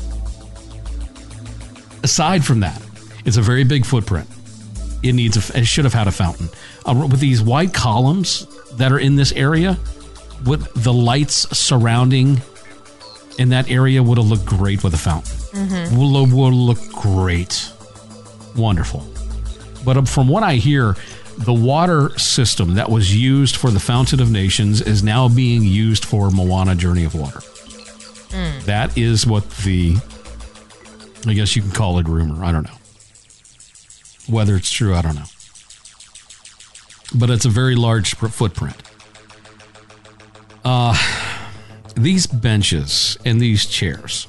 Aside from that, it's a very big footprint. It should have had a fountain. With these white columns that are in this area, with the lights surrounding in that area, would have looked great with a fountain. Would look great. Wonderful. But from what I hear, the water system that was used for the Fountain of Nations is now being used for Moana Journey of Water. That is what I guess you can call it rumor. I don't know. Whether it's true, I don't know. But it's a very large footprint. These benches and these chairs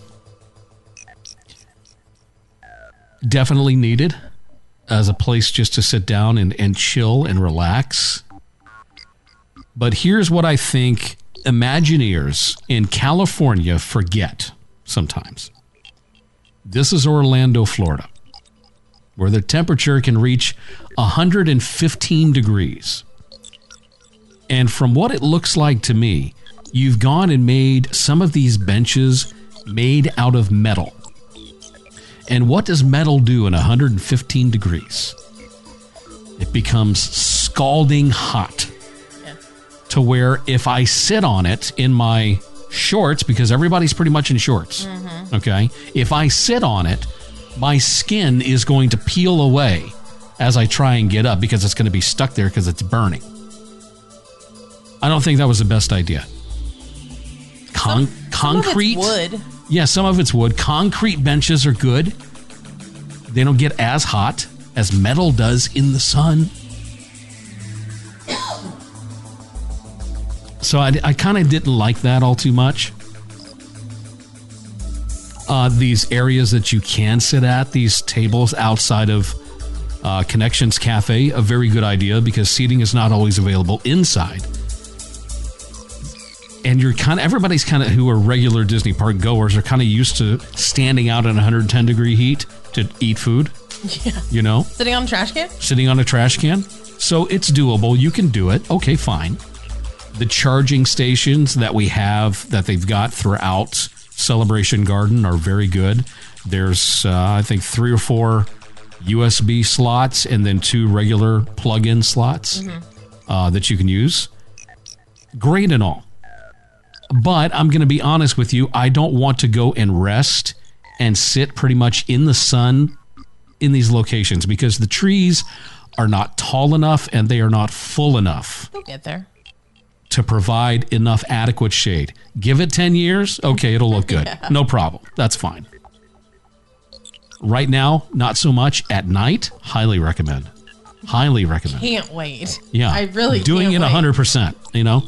definitely needed as a place just to sit down and chill and relax. But here's what I think Imagineers in California forget sometimes. This is Orlando, Florida, where the temperature can reach 115 degrees. And from what it looks like to me, you've gone and made some of these benches made out of metal. And what does metal do in 115 degrees? It becomes scalding hot. Yeah. To where if I sit on it in my shorts, because everybody's pretty much in shorts, okay? If I sit on it, my skin is going to peel away as I try and get up because it's going to be stuck there because it's burning. I don't think that was the best idea. Concrete. Some of it's wood. Yeah, some of it's wood. Concrete benches are good. They don't get as hot as metal does in the sun. So I kind of didn't like that all too much. These areas that you can sit at, these tables outside of Connections Cafe, a very good idea because seating is not always available inside. And everybody's kind of who are regular Disney park goers are kind of used to standing out in 110 degree heat to eat food. Yeah. You know? Sitting on a trash can? Sitting on a trash can. So it's doable. You can do it. Okay, fine. The charging stations that we have that they've got throughout Celebration Garden are very good. There's, I think, 3 or 4 USB slots and then 2 regular plug-in slots that you can use. Great and all. But I'm going to be honest with you, I don't want to go and rest and sit pretty much in the sun in these locations because the trees are not tall enough and they are not full enough. We'll get there. To provide enough adequate shade. Give it 10 years, okay, it'll look good. Yeah. No problem. That's fine. Right now, not so much. At night, highly recommend. Highly recommend. Can't wait. Yeah. I really doing can't it 100%, you know?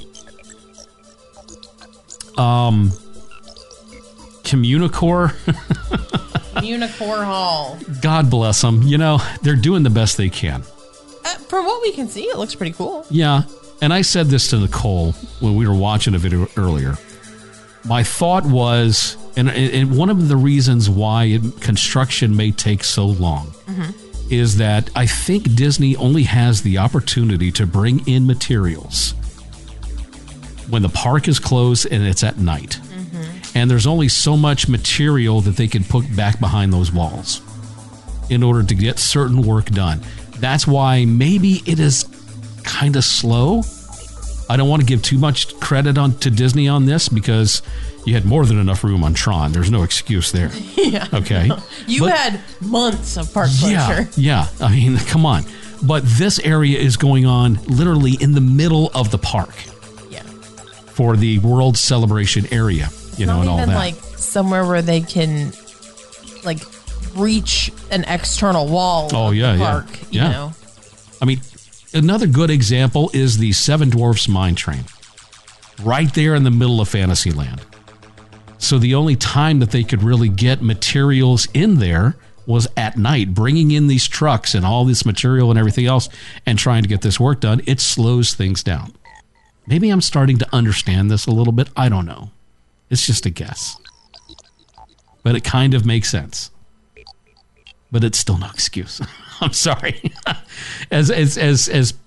Communicore. Communicore Hall. God bless them. You know, they're doing the best they can. From what we can see, it looks pretty cool. Yeah. And I said this to Nicole when we were watching a video earlier. My thought was, and one of the reasons why construction may take so long is that I think Disney only has the opportunity to bring in materials when the park is closed and it's at night. And there's only so much material that they can put back behind those walls in order to get certain work done. That's why maybe it is kind of slow. I don't want to give too much credit to Disney on this because you had more than enough room on Tron. There's no excuse there. Yeah. Okay. You had months of park closure. Yeah. I mean, come on. But this area is going on literally in the middle of the park. Yeah. For the World Celebration area, you know, and all that. Like somewhere where they can like reach an external wall of the park, you know. I mean, another good example is the Seven Dwarfs Mine Train. Right there in the middle of Fantasyland. So the only time that they could really get materials in there was at night, bringing in these trucks and all this material and everything else and trying to get this work done. It slows things down. Maybe I'm starting to understand this a little bit. I don't know. It's just a guess. But it kind of makes sense. But it's still no excuse. I'm sorry. As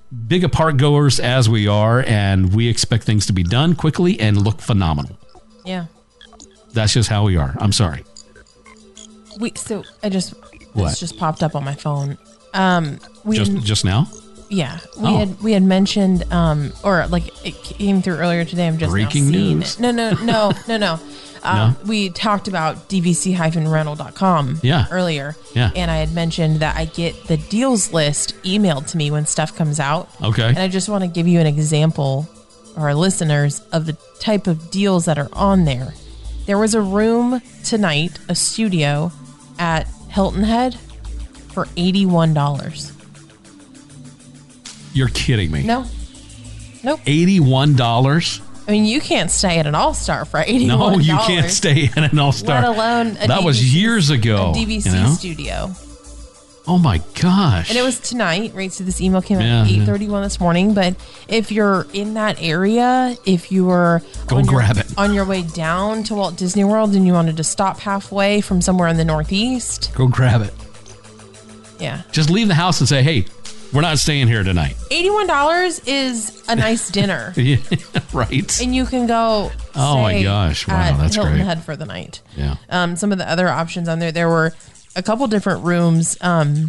big park goers as we are, and we expect things to be done quickly and look phenomenal. Yeah. That's just how we are. I'm sorry. This What? just popped up on my phone. Just now? Yeah, Oh. we had mentioned, or like it came through earlier today. I'm just Breaking now seeing news. it. No. No? We talked about dvc-rental.com earlier. Yeah. And I had mentioned that I get the deals list emailed to me when stuff comes out. Okay. And I just want to give you an example, or our listeners, of the type of deals that are on there. There was a room tonight, a studio at Hilton Head for $81. You're kidding me. No. Nope. $81? I mean, you can't stay at an All-Star for $81. No, you can't stay in an All-Star. Let alone a that was DVC years ago. A DVC you know? studio. Oh my gosh. And it was tonight, right? So this email came out at Yeah. 8:31 this morning. But if you're in that area, if you were Go grab it. on your way down to Walt Disney World and you wanted to stop halfway from somewhere in the Northeast, Go grab it. yeah. Just leave the house and say, hey, we're not staying here tonight. $81 is a nice dinner. Yeah, right. And you can go Oh my stay gosh. Wow, at that's Hilton great. Head for the night. Yeah. Some of the other options on there were a couple different rooms, around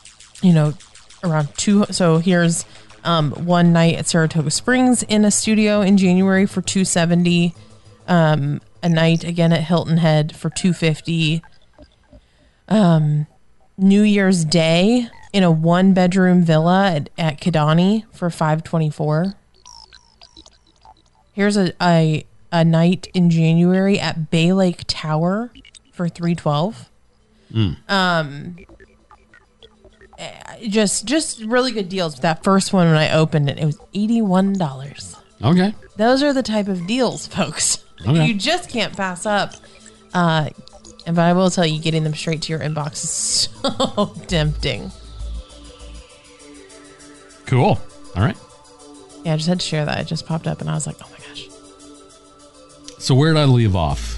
two. So here's one night at Saratoga Springs in a studio in January for $270. A night again at Hilton Head for $250. New Year's Day in a 1-bedroom villa at Kidani for $524. Here's a night in January at Bay Lake Tower for $312. Just really good deals. That first one, when I opened it, it was $81. Okay. Those are the type of deals, folks. Okay. You just can't pass up. But I will tell you, getting them straight to your inbox is so tempting. Cool. All right. Yeah, I just had to share that. It just popped up, and I was like, oh my gosh. So where did I leave off?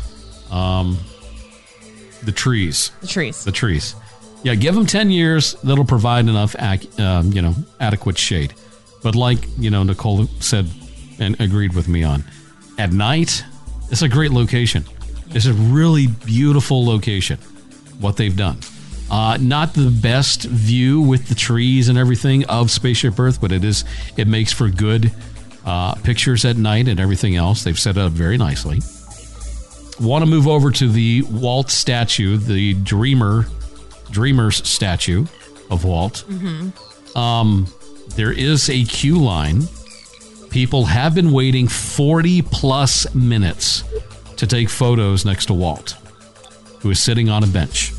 The trees. The trees. The trees. Yeah, give them 10 years. That'll provide enough, adequate shade. But like, Nicole said and agreed with me on, at night, it's a great location. It's a really beautiful location, what they've done. Not the best view with the trees and everything of Spaceship Earth, but it makes for good pictures at night and everything else. They've set it up very nicely. Want to move over to the Walt statue, the Dreamer's statue of Walt. Mm-hmm. There is a queue line. People have been waiting 40 plus minutes to take photos next to Walt, who is sitting on a bench.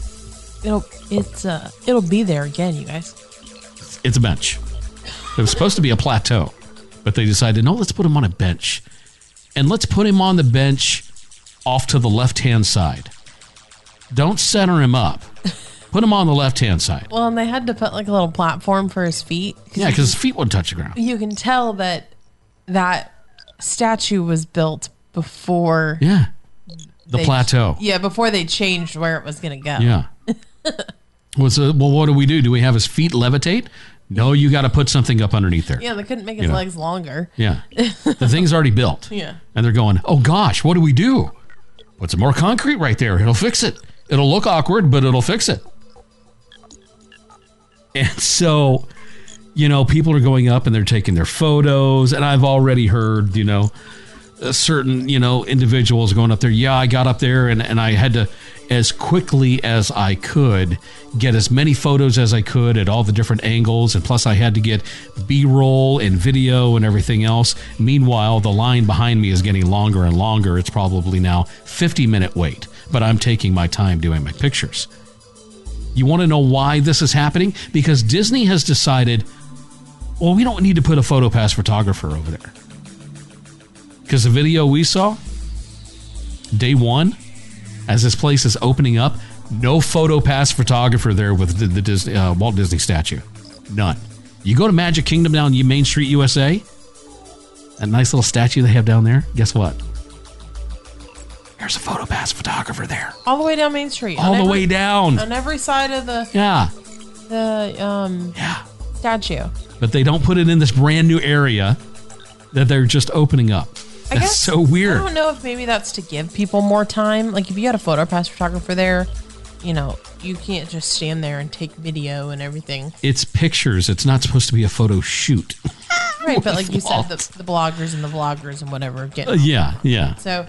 It'll be there again, you guys. It's a bench. It was supposed to be a plateau, but they decided, no, let's put him on a bench. And let's put him on the bench off to the left-hand side. Don't center him up. Put him on the left-hand side. Well, and they had to put like a little platform for his feet. Yeah, because his feet wouldn't touch the ground. You can tell that statue was built before. Yeah. The plateau. Yeah, before they changed where it was going to go. Yeah. Well, what do we do? Do we have his feet levitate? No, you got to put something up underneath there. Yeah, they couldn't make his legs longer. Yeah. The thing's already built. Yeah. And they're going, oh gosh, what do we do? Put some more concrete right there. It'll fix it. It'll look awkward, but it'll fix it. And so, people are going up and they're taking their photos. And I've already heard, certain, individuals going up there. Yeah, I got up there and I had to, as quickly as I could, get as many photos as I could at all the different angles. And plus I had to get B-roll and video and everything else. Meanwhile, the line behind me is getting longer and longer. It's probably now 50-minute wait, but I'm taking my time doing my pictures. You want to know why this is happening? Because Disney has decided, well, we don't need to put a PhotoPass photographer over there. Because the video we saw, day one, as this place is opening up, no PhotoPass photographer there with the Disney, Walt Disney statue. None. You go to Magic Kingdom down Main Street, USA, that nice little statue they have down there, guess what? There's a PhotoPass photographer there. All the way down Main Street. All the way down. On every side of the Yeah. statue. but they don't put it in this brand new area that they're just opening up. I That's guess, so weird. I don't know if maybe that's to give people more time. Like if you had a PhotoPass photographer there, you know, you can't just stand there and take video and everything. It's pictures. It's not supposed to be a photo shoot. Right, but like you said, Walt. the bloggers and the vloggers and whatever get. Yeah. So,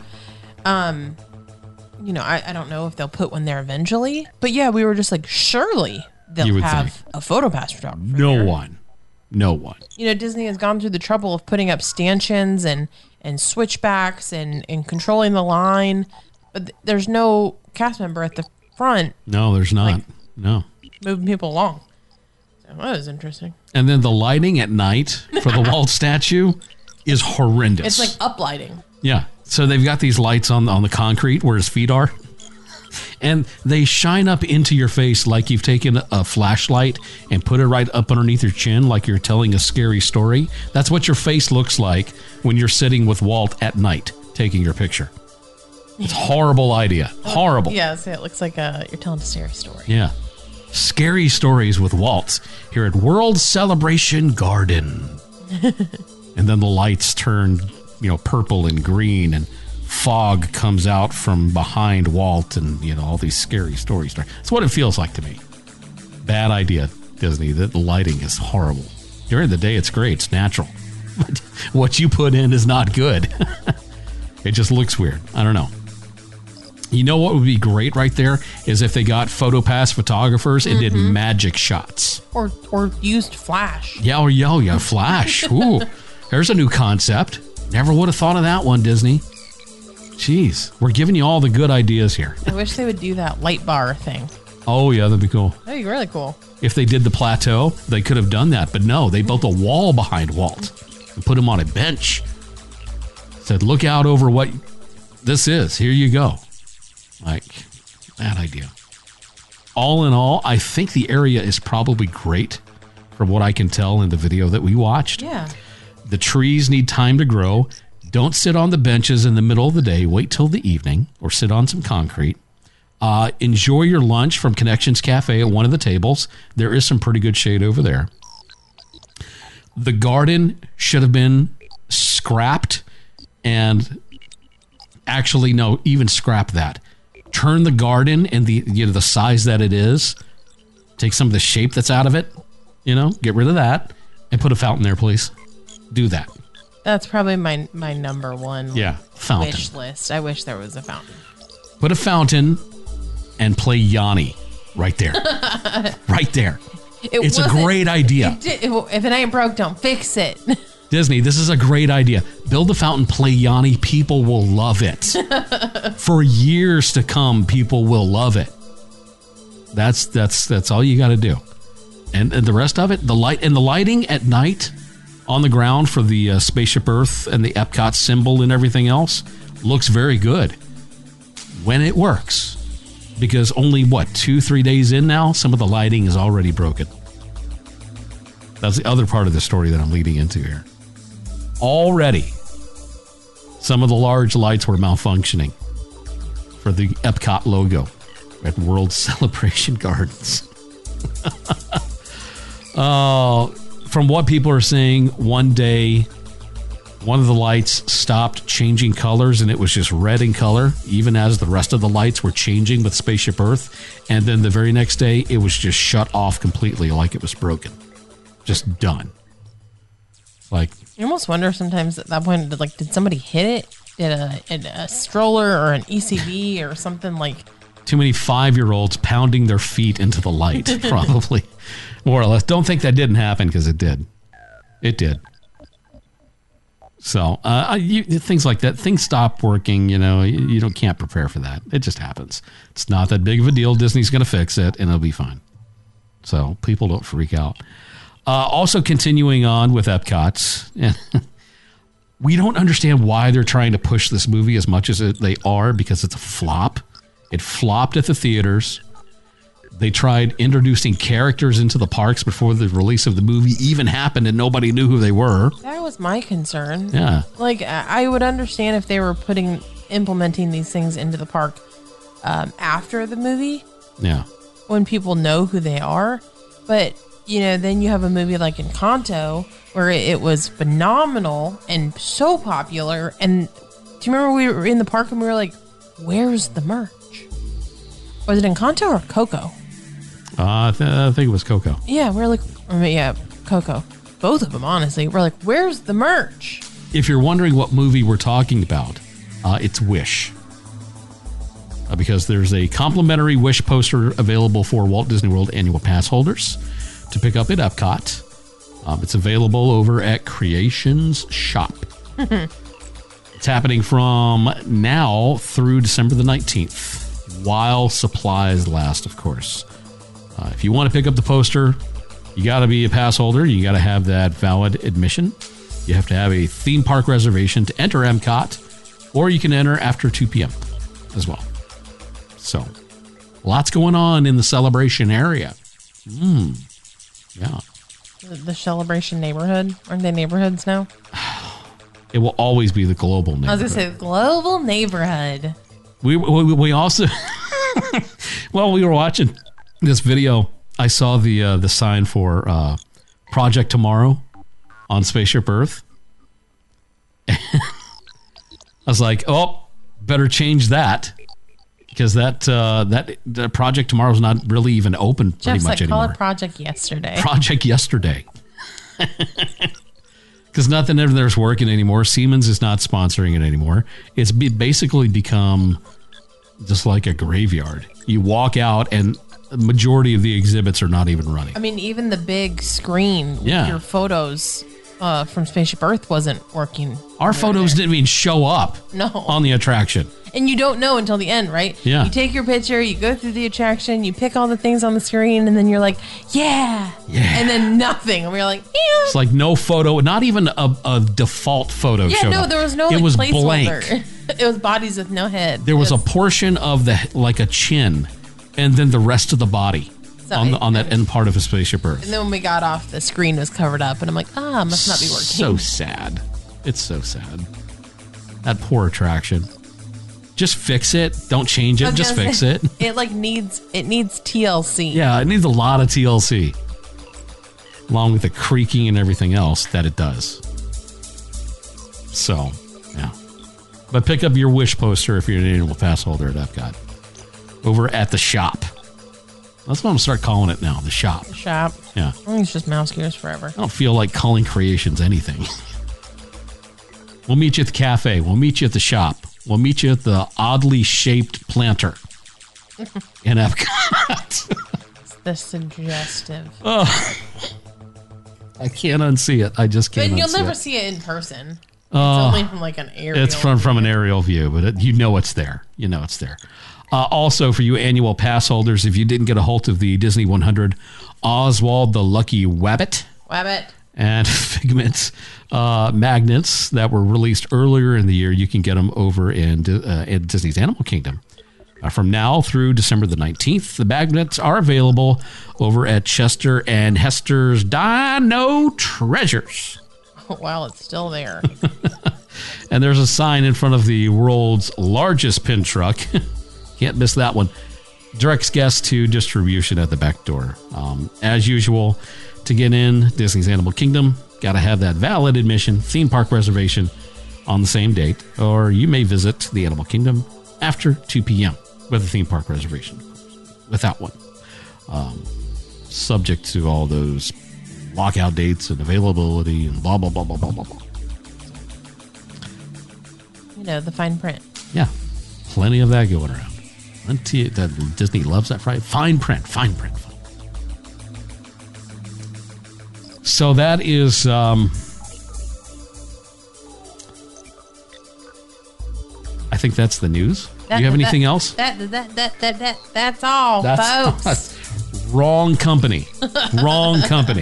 you know, I don't know if they'll put one there eventually, but yeah, we were just like, surely You they'll would have think. a PhotoPass photographer. No there. one. You know, Disney has gone through the trouble of putting up stanchions and switchbacks and controlling the line, but there's no cast member at the front No, there's not. No. moving people along. So that was interesting. And then the lighting at night for the Walt statue is horrendous. It's like uplighting. Yeah. So they've got these lights on the concrete where his feet are. And they shine up into your face like you've taken a flashlight and put it right up underneath your chin like you're telling a scary story. That's what your face looks like when you're sitting with Walt at night taking your picture. It's a horrible idea. Horrible. Yeah, so it looks like you're telling a scary story. Yeah. Scary stories with Walt here at World Celebration Garden. And then the lights turn, purple and green, and fog comes out from behind Walt, and, all these scary stories start. That's what it feels like to me. Bad idea, Disney. The lighting is horrible. During the day, it's great. It's natural. But what you put in is not good. It just looks weird. I don't know. You know what would be great right there is if they got PhotoPass photographers and did magic shots. Or used flash. Yeah, flash. Ooh, there's a new concept. Never would have thought of that one, Disney. Jeez, we're giving you all the good ideas here. I wish they would do that light bar thing. Oh, yeah, that'd be cool. That'd be really cool. If they did the plateau, they could have done that. But no, they built a wall behind Walt and put him on a bench. Said, look out over what this is. Here you go. Like, bad idea. All in all, I think the area is probably great from what I can tell in the video that we watched. Yeah. The trees need time to grow. Don't sit on the benches in the middle of the day. Wait till the evening or sit on some concrete. Enjoy your lunch from Connections Cafe at one of the tables. There is some pretty good shade over there. The garden should have been scrapped and actually, no, even scrap that. Turn the garden and the size that it is. Take some of the shape that's out of it. Get rid of that and put a fountain there, please. Do that. That's probably my number one fountain. wish list. I wish there was a fountain. Put a fountain and play Yanni right there. Right there. It's a great idea. If it ain't broke, don't fix it. Disney, this is a great idea. Build a fountain, play Yanni. People will love it. For years to come, people will love it. That's all you got to do. And the rest of it, the lighting at night on the ground for the Spaceship Earth and the Epcot symbol and everything else looks very good when it works. Because only, 2-3 days in now, some of the lighting is already broken. That's the other part of the story that I'm leading into here. Already, some of the large lights were malfunctioning for the Epcot logo at World Celebration Gardens. From what people are saying, one day, one of the lights stopped changing colors and it was just red in color, even as the rest of the lights were changing with Spaceship Earth. And then the very next day, it was just shut off completely like it was broken. Just done. Like, You almost wonder sometimes at that point, did somebody hit it? Did a stroller or an ECV or something like... Too many 5-year-olds pounding their feet into the light, probably. More or less. Don't think that didn't happen, because it did. It did. So, things like that. Things stop working, you can't prepare for that. It just happens. It's not that big of a deal. Disney's going to fix it, and it'll be fine. So, people don't freak out. Also, continuing on with Epcot, we don't understand why they're trying to push this movie as much as they are, because it's a flop. It flopped at the theaters. They tried introducing characters into the parks before the release of the movie even happened, and nobody knew who they were. That was my concern. Yeah. I would understand if they were implementing these things into the park after the movie. Yeah. When people know who they are. But then you have a movie like Encanto where it was phenomenal and so popular. And do you remember we were in the park and we were like, where's the merch? Was it Encanto or Coco? I think it was Coco. Yeah, we're like, Coco. Both of them, honestly. We're like, where's the merch? If you're wondering what movie we're talking about, it's Wish. Because there's a complimentary Wish poster available for Walt Disney World annual pass holders to pick up at Epcot. It's available over at Creations Shop. It's happening from now through December the 19th, while supplies last, of course. If you want to pick up the poster, you got to be a pass holder. You got to have that valid admission. You have to have a theme park reservation to enter MCOT, or you can enter after 2 p.m. as well. So, lots going on in the Celebration area. Yeah. The Celebration neighborhood? Aren't they neighborhoods now? It will always be the global neighborhood. I was going to say global neighborhood. We also, while we were watching this video, I saw the sign for Project Tomorrow on Spaceship Earth. I was like, oh, better change that. Because that Project Tomorrow is not really even open pretty much anymore. Call it Project Yesterday. Project Yesterday. Because nothing ever there's working anymore. Siemens is not sponsoring it anymore. It's basically become just like a graveyard. You walk out and the majority of the exhibits are not even running. I mean, even the big screen with your photos from Spaceship Earth wasn't working. Our photos didn't even show up on the attraction. And you don't know until the end, right? Yeah. You take your picture, you go through the attraction, you pick all the things on the screen, and then you're like, yeah. And then nothing. And we're like, yeah. It's like no photo, not even a default photo showed up. There was no it was placeholder. Blank. It was bodies with no head. There was a portion of like a chin, and then the rest of the body on that end part of a Spaceship Earth. And then when we got off, the screen was covered up, and I'm like, it must not be working. So sad. It's so sad. That poor attraction. Just fix it. Don't change it. Just fix it. It needs TLC. Yeah, it needs a lot of TLC. Along with the creaking and everything else that it does. So, yeah. But pick up your Wish poster if you're an annual pass holder at Epcot. Over at the shop. That's what I'm going to start calling it now. The shop. The shop. Yeah. I think it's just mouse gears forever. I don't feel like calling Creations anything. We'll meet you at the cafe. We'll meet you at the shop. We'll meet you at the oddly shaped planter in Epcot. It's the suggestive. Oh, I can't unsee it. I just can't. But you'll unsee never it. see it in person. It's only from like an aerial. It's from an aerial view, but you know it's there. You know it's there. Also, for you annual pass holders, if you didn't get a hold of the Disney 100 Oswald the Lucky Wabbit. And Figment magnets that were released earlier in the year, you can get them over in Disney's Animal Kingdom. From now through December the 19th, the magnets are available over at Chester and Hester's Dino Treasures. Wow, it's still there. And there's a sign in front of the world's largest pin truck. Can't miss that one. Directs guests to distribution at the back door. As usual, to get in Disney's Animal Kingdom, got to have that valid admission, theme park reservation on the same date, or you may visit the Animal Kingdom after 2 p.m. with a theme park reservation. Without one. Subject to all those lockout dates and availability and blah, blah, blah, blah, blah, blah, blah. You know, the fine print. Yeah. Plenty of that going around. Disney loves that fine print. So that is I think that's the news. Do you have anything else? That's all, folks. Wrong company. Wrong company.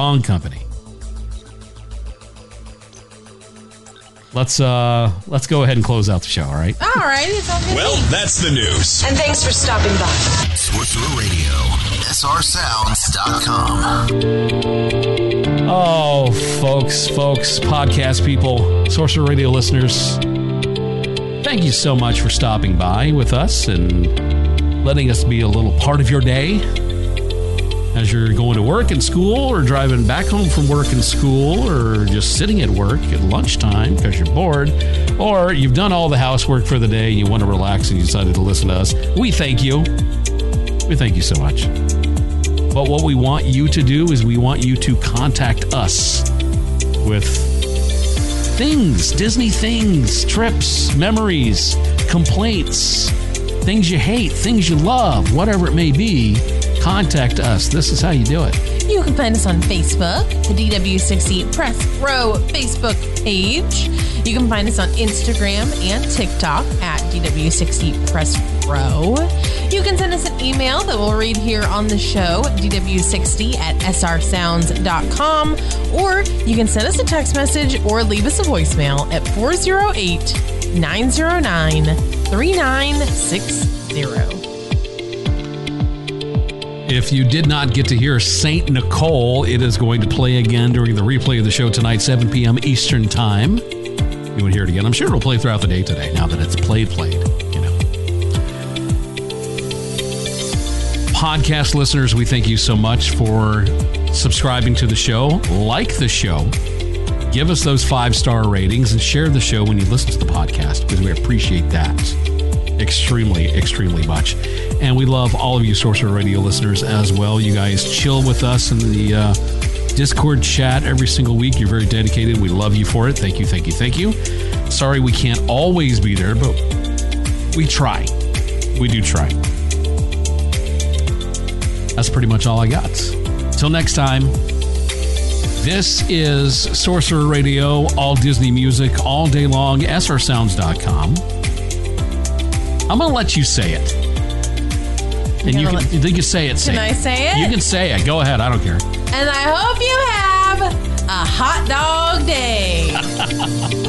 Let's go ahead and close out the show, all right? All right. Well, that's the news. And thanks for stopping by. Sorcerer Radio, SRSounds.com. Oh, folks, podcast people, Sorcerer Radio listeners, thank you so much for stopping by with us and letting us be a little part of your day. as you're going to work and school, or driving back home from work and school, or just sitting at work at lunchtime because you're bored, or you've done all the housework for the day and you want to relax and you decided to listen to us. We thank you. We thank you so much. But what we want you to do is we want you to contact us with things, Disney things, trips, memories, complaints, things you hate, things you love, whatever it may be. Contact us. This is how you do it. You can find us on Facebook, the DW60 Press Row Facebook page. You can find us on Instagram and TikTok at DW60 Press Row. You can send us an email that we'll read here on the show, dw60@srsounds.com, or you can send us a text message or leave us a voicemail at 408-909-3960. If you did not get to hear St. Nicole, it is going to play again during the replay of the show tonight, 7 p.m. Eastern Time. You would hear it again. I'm sure it'll play throughout the day today, now that it's played, you know. Podcast listeners, we thank you so much for subscribing to the show. Like the show. Give us those 5-star ratings and share the show when you listen to the podcast, because we appreciate that extremely, extremely much. And we love all of you Sorcerer Radio listeners as well. You guys chill with us in the Discord chat every single week. You're very dedicated. We love you for it. Thank you, thank you, thank you. Sorry we can't always be there, but we try. We do try. That's pretty much all I got. Till next time, this is Sorcerer Radio, all Disney music, all day long, srsounds.com. I'm going to let you say it. And you can say it. Can I say it? You can say it. Go ahead. I don't care. And I hope you have a hot dog day.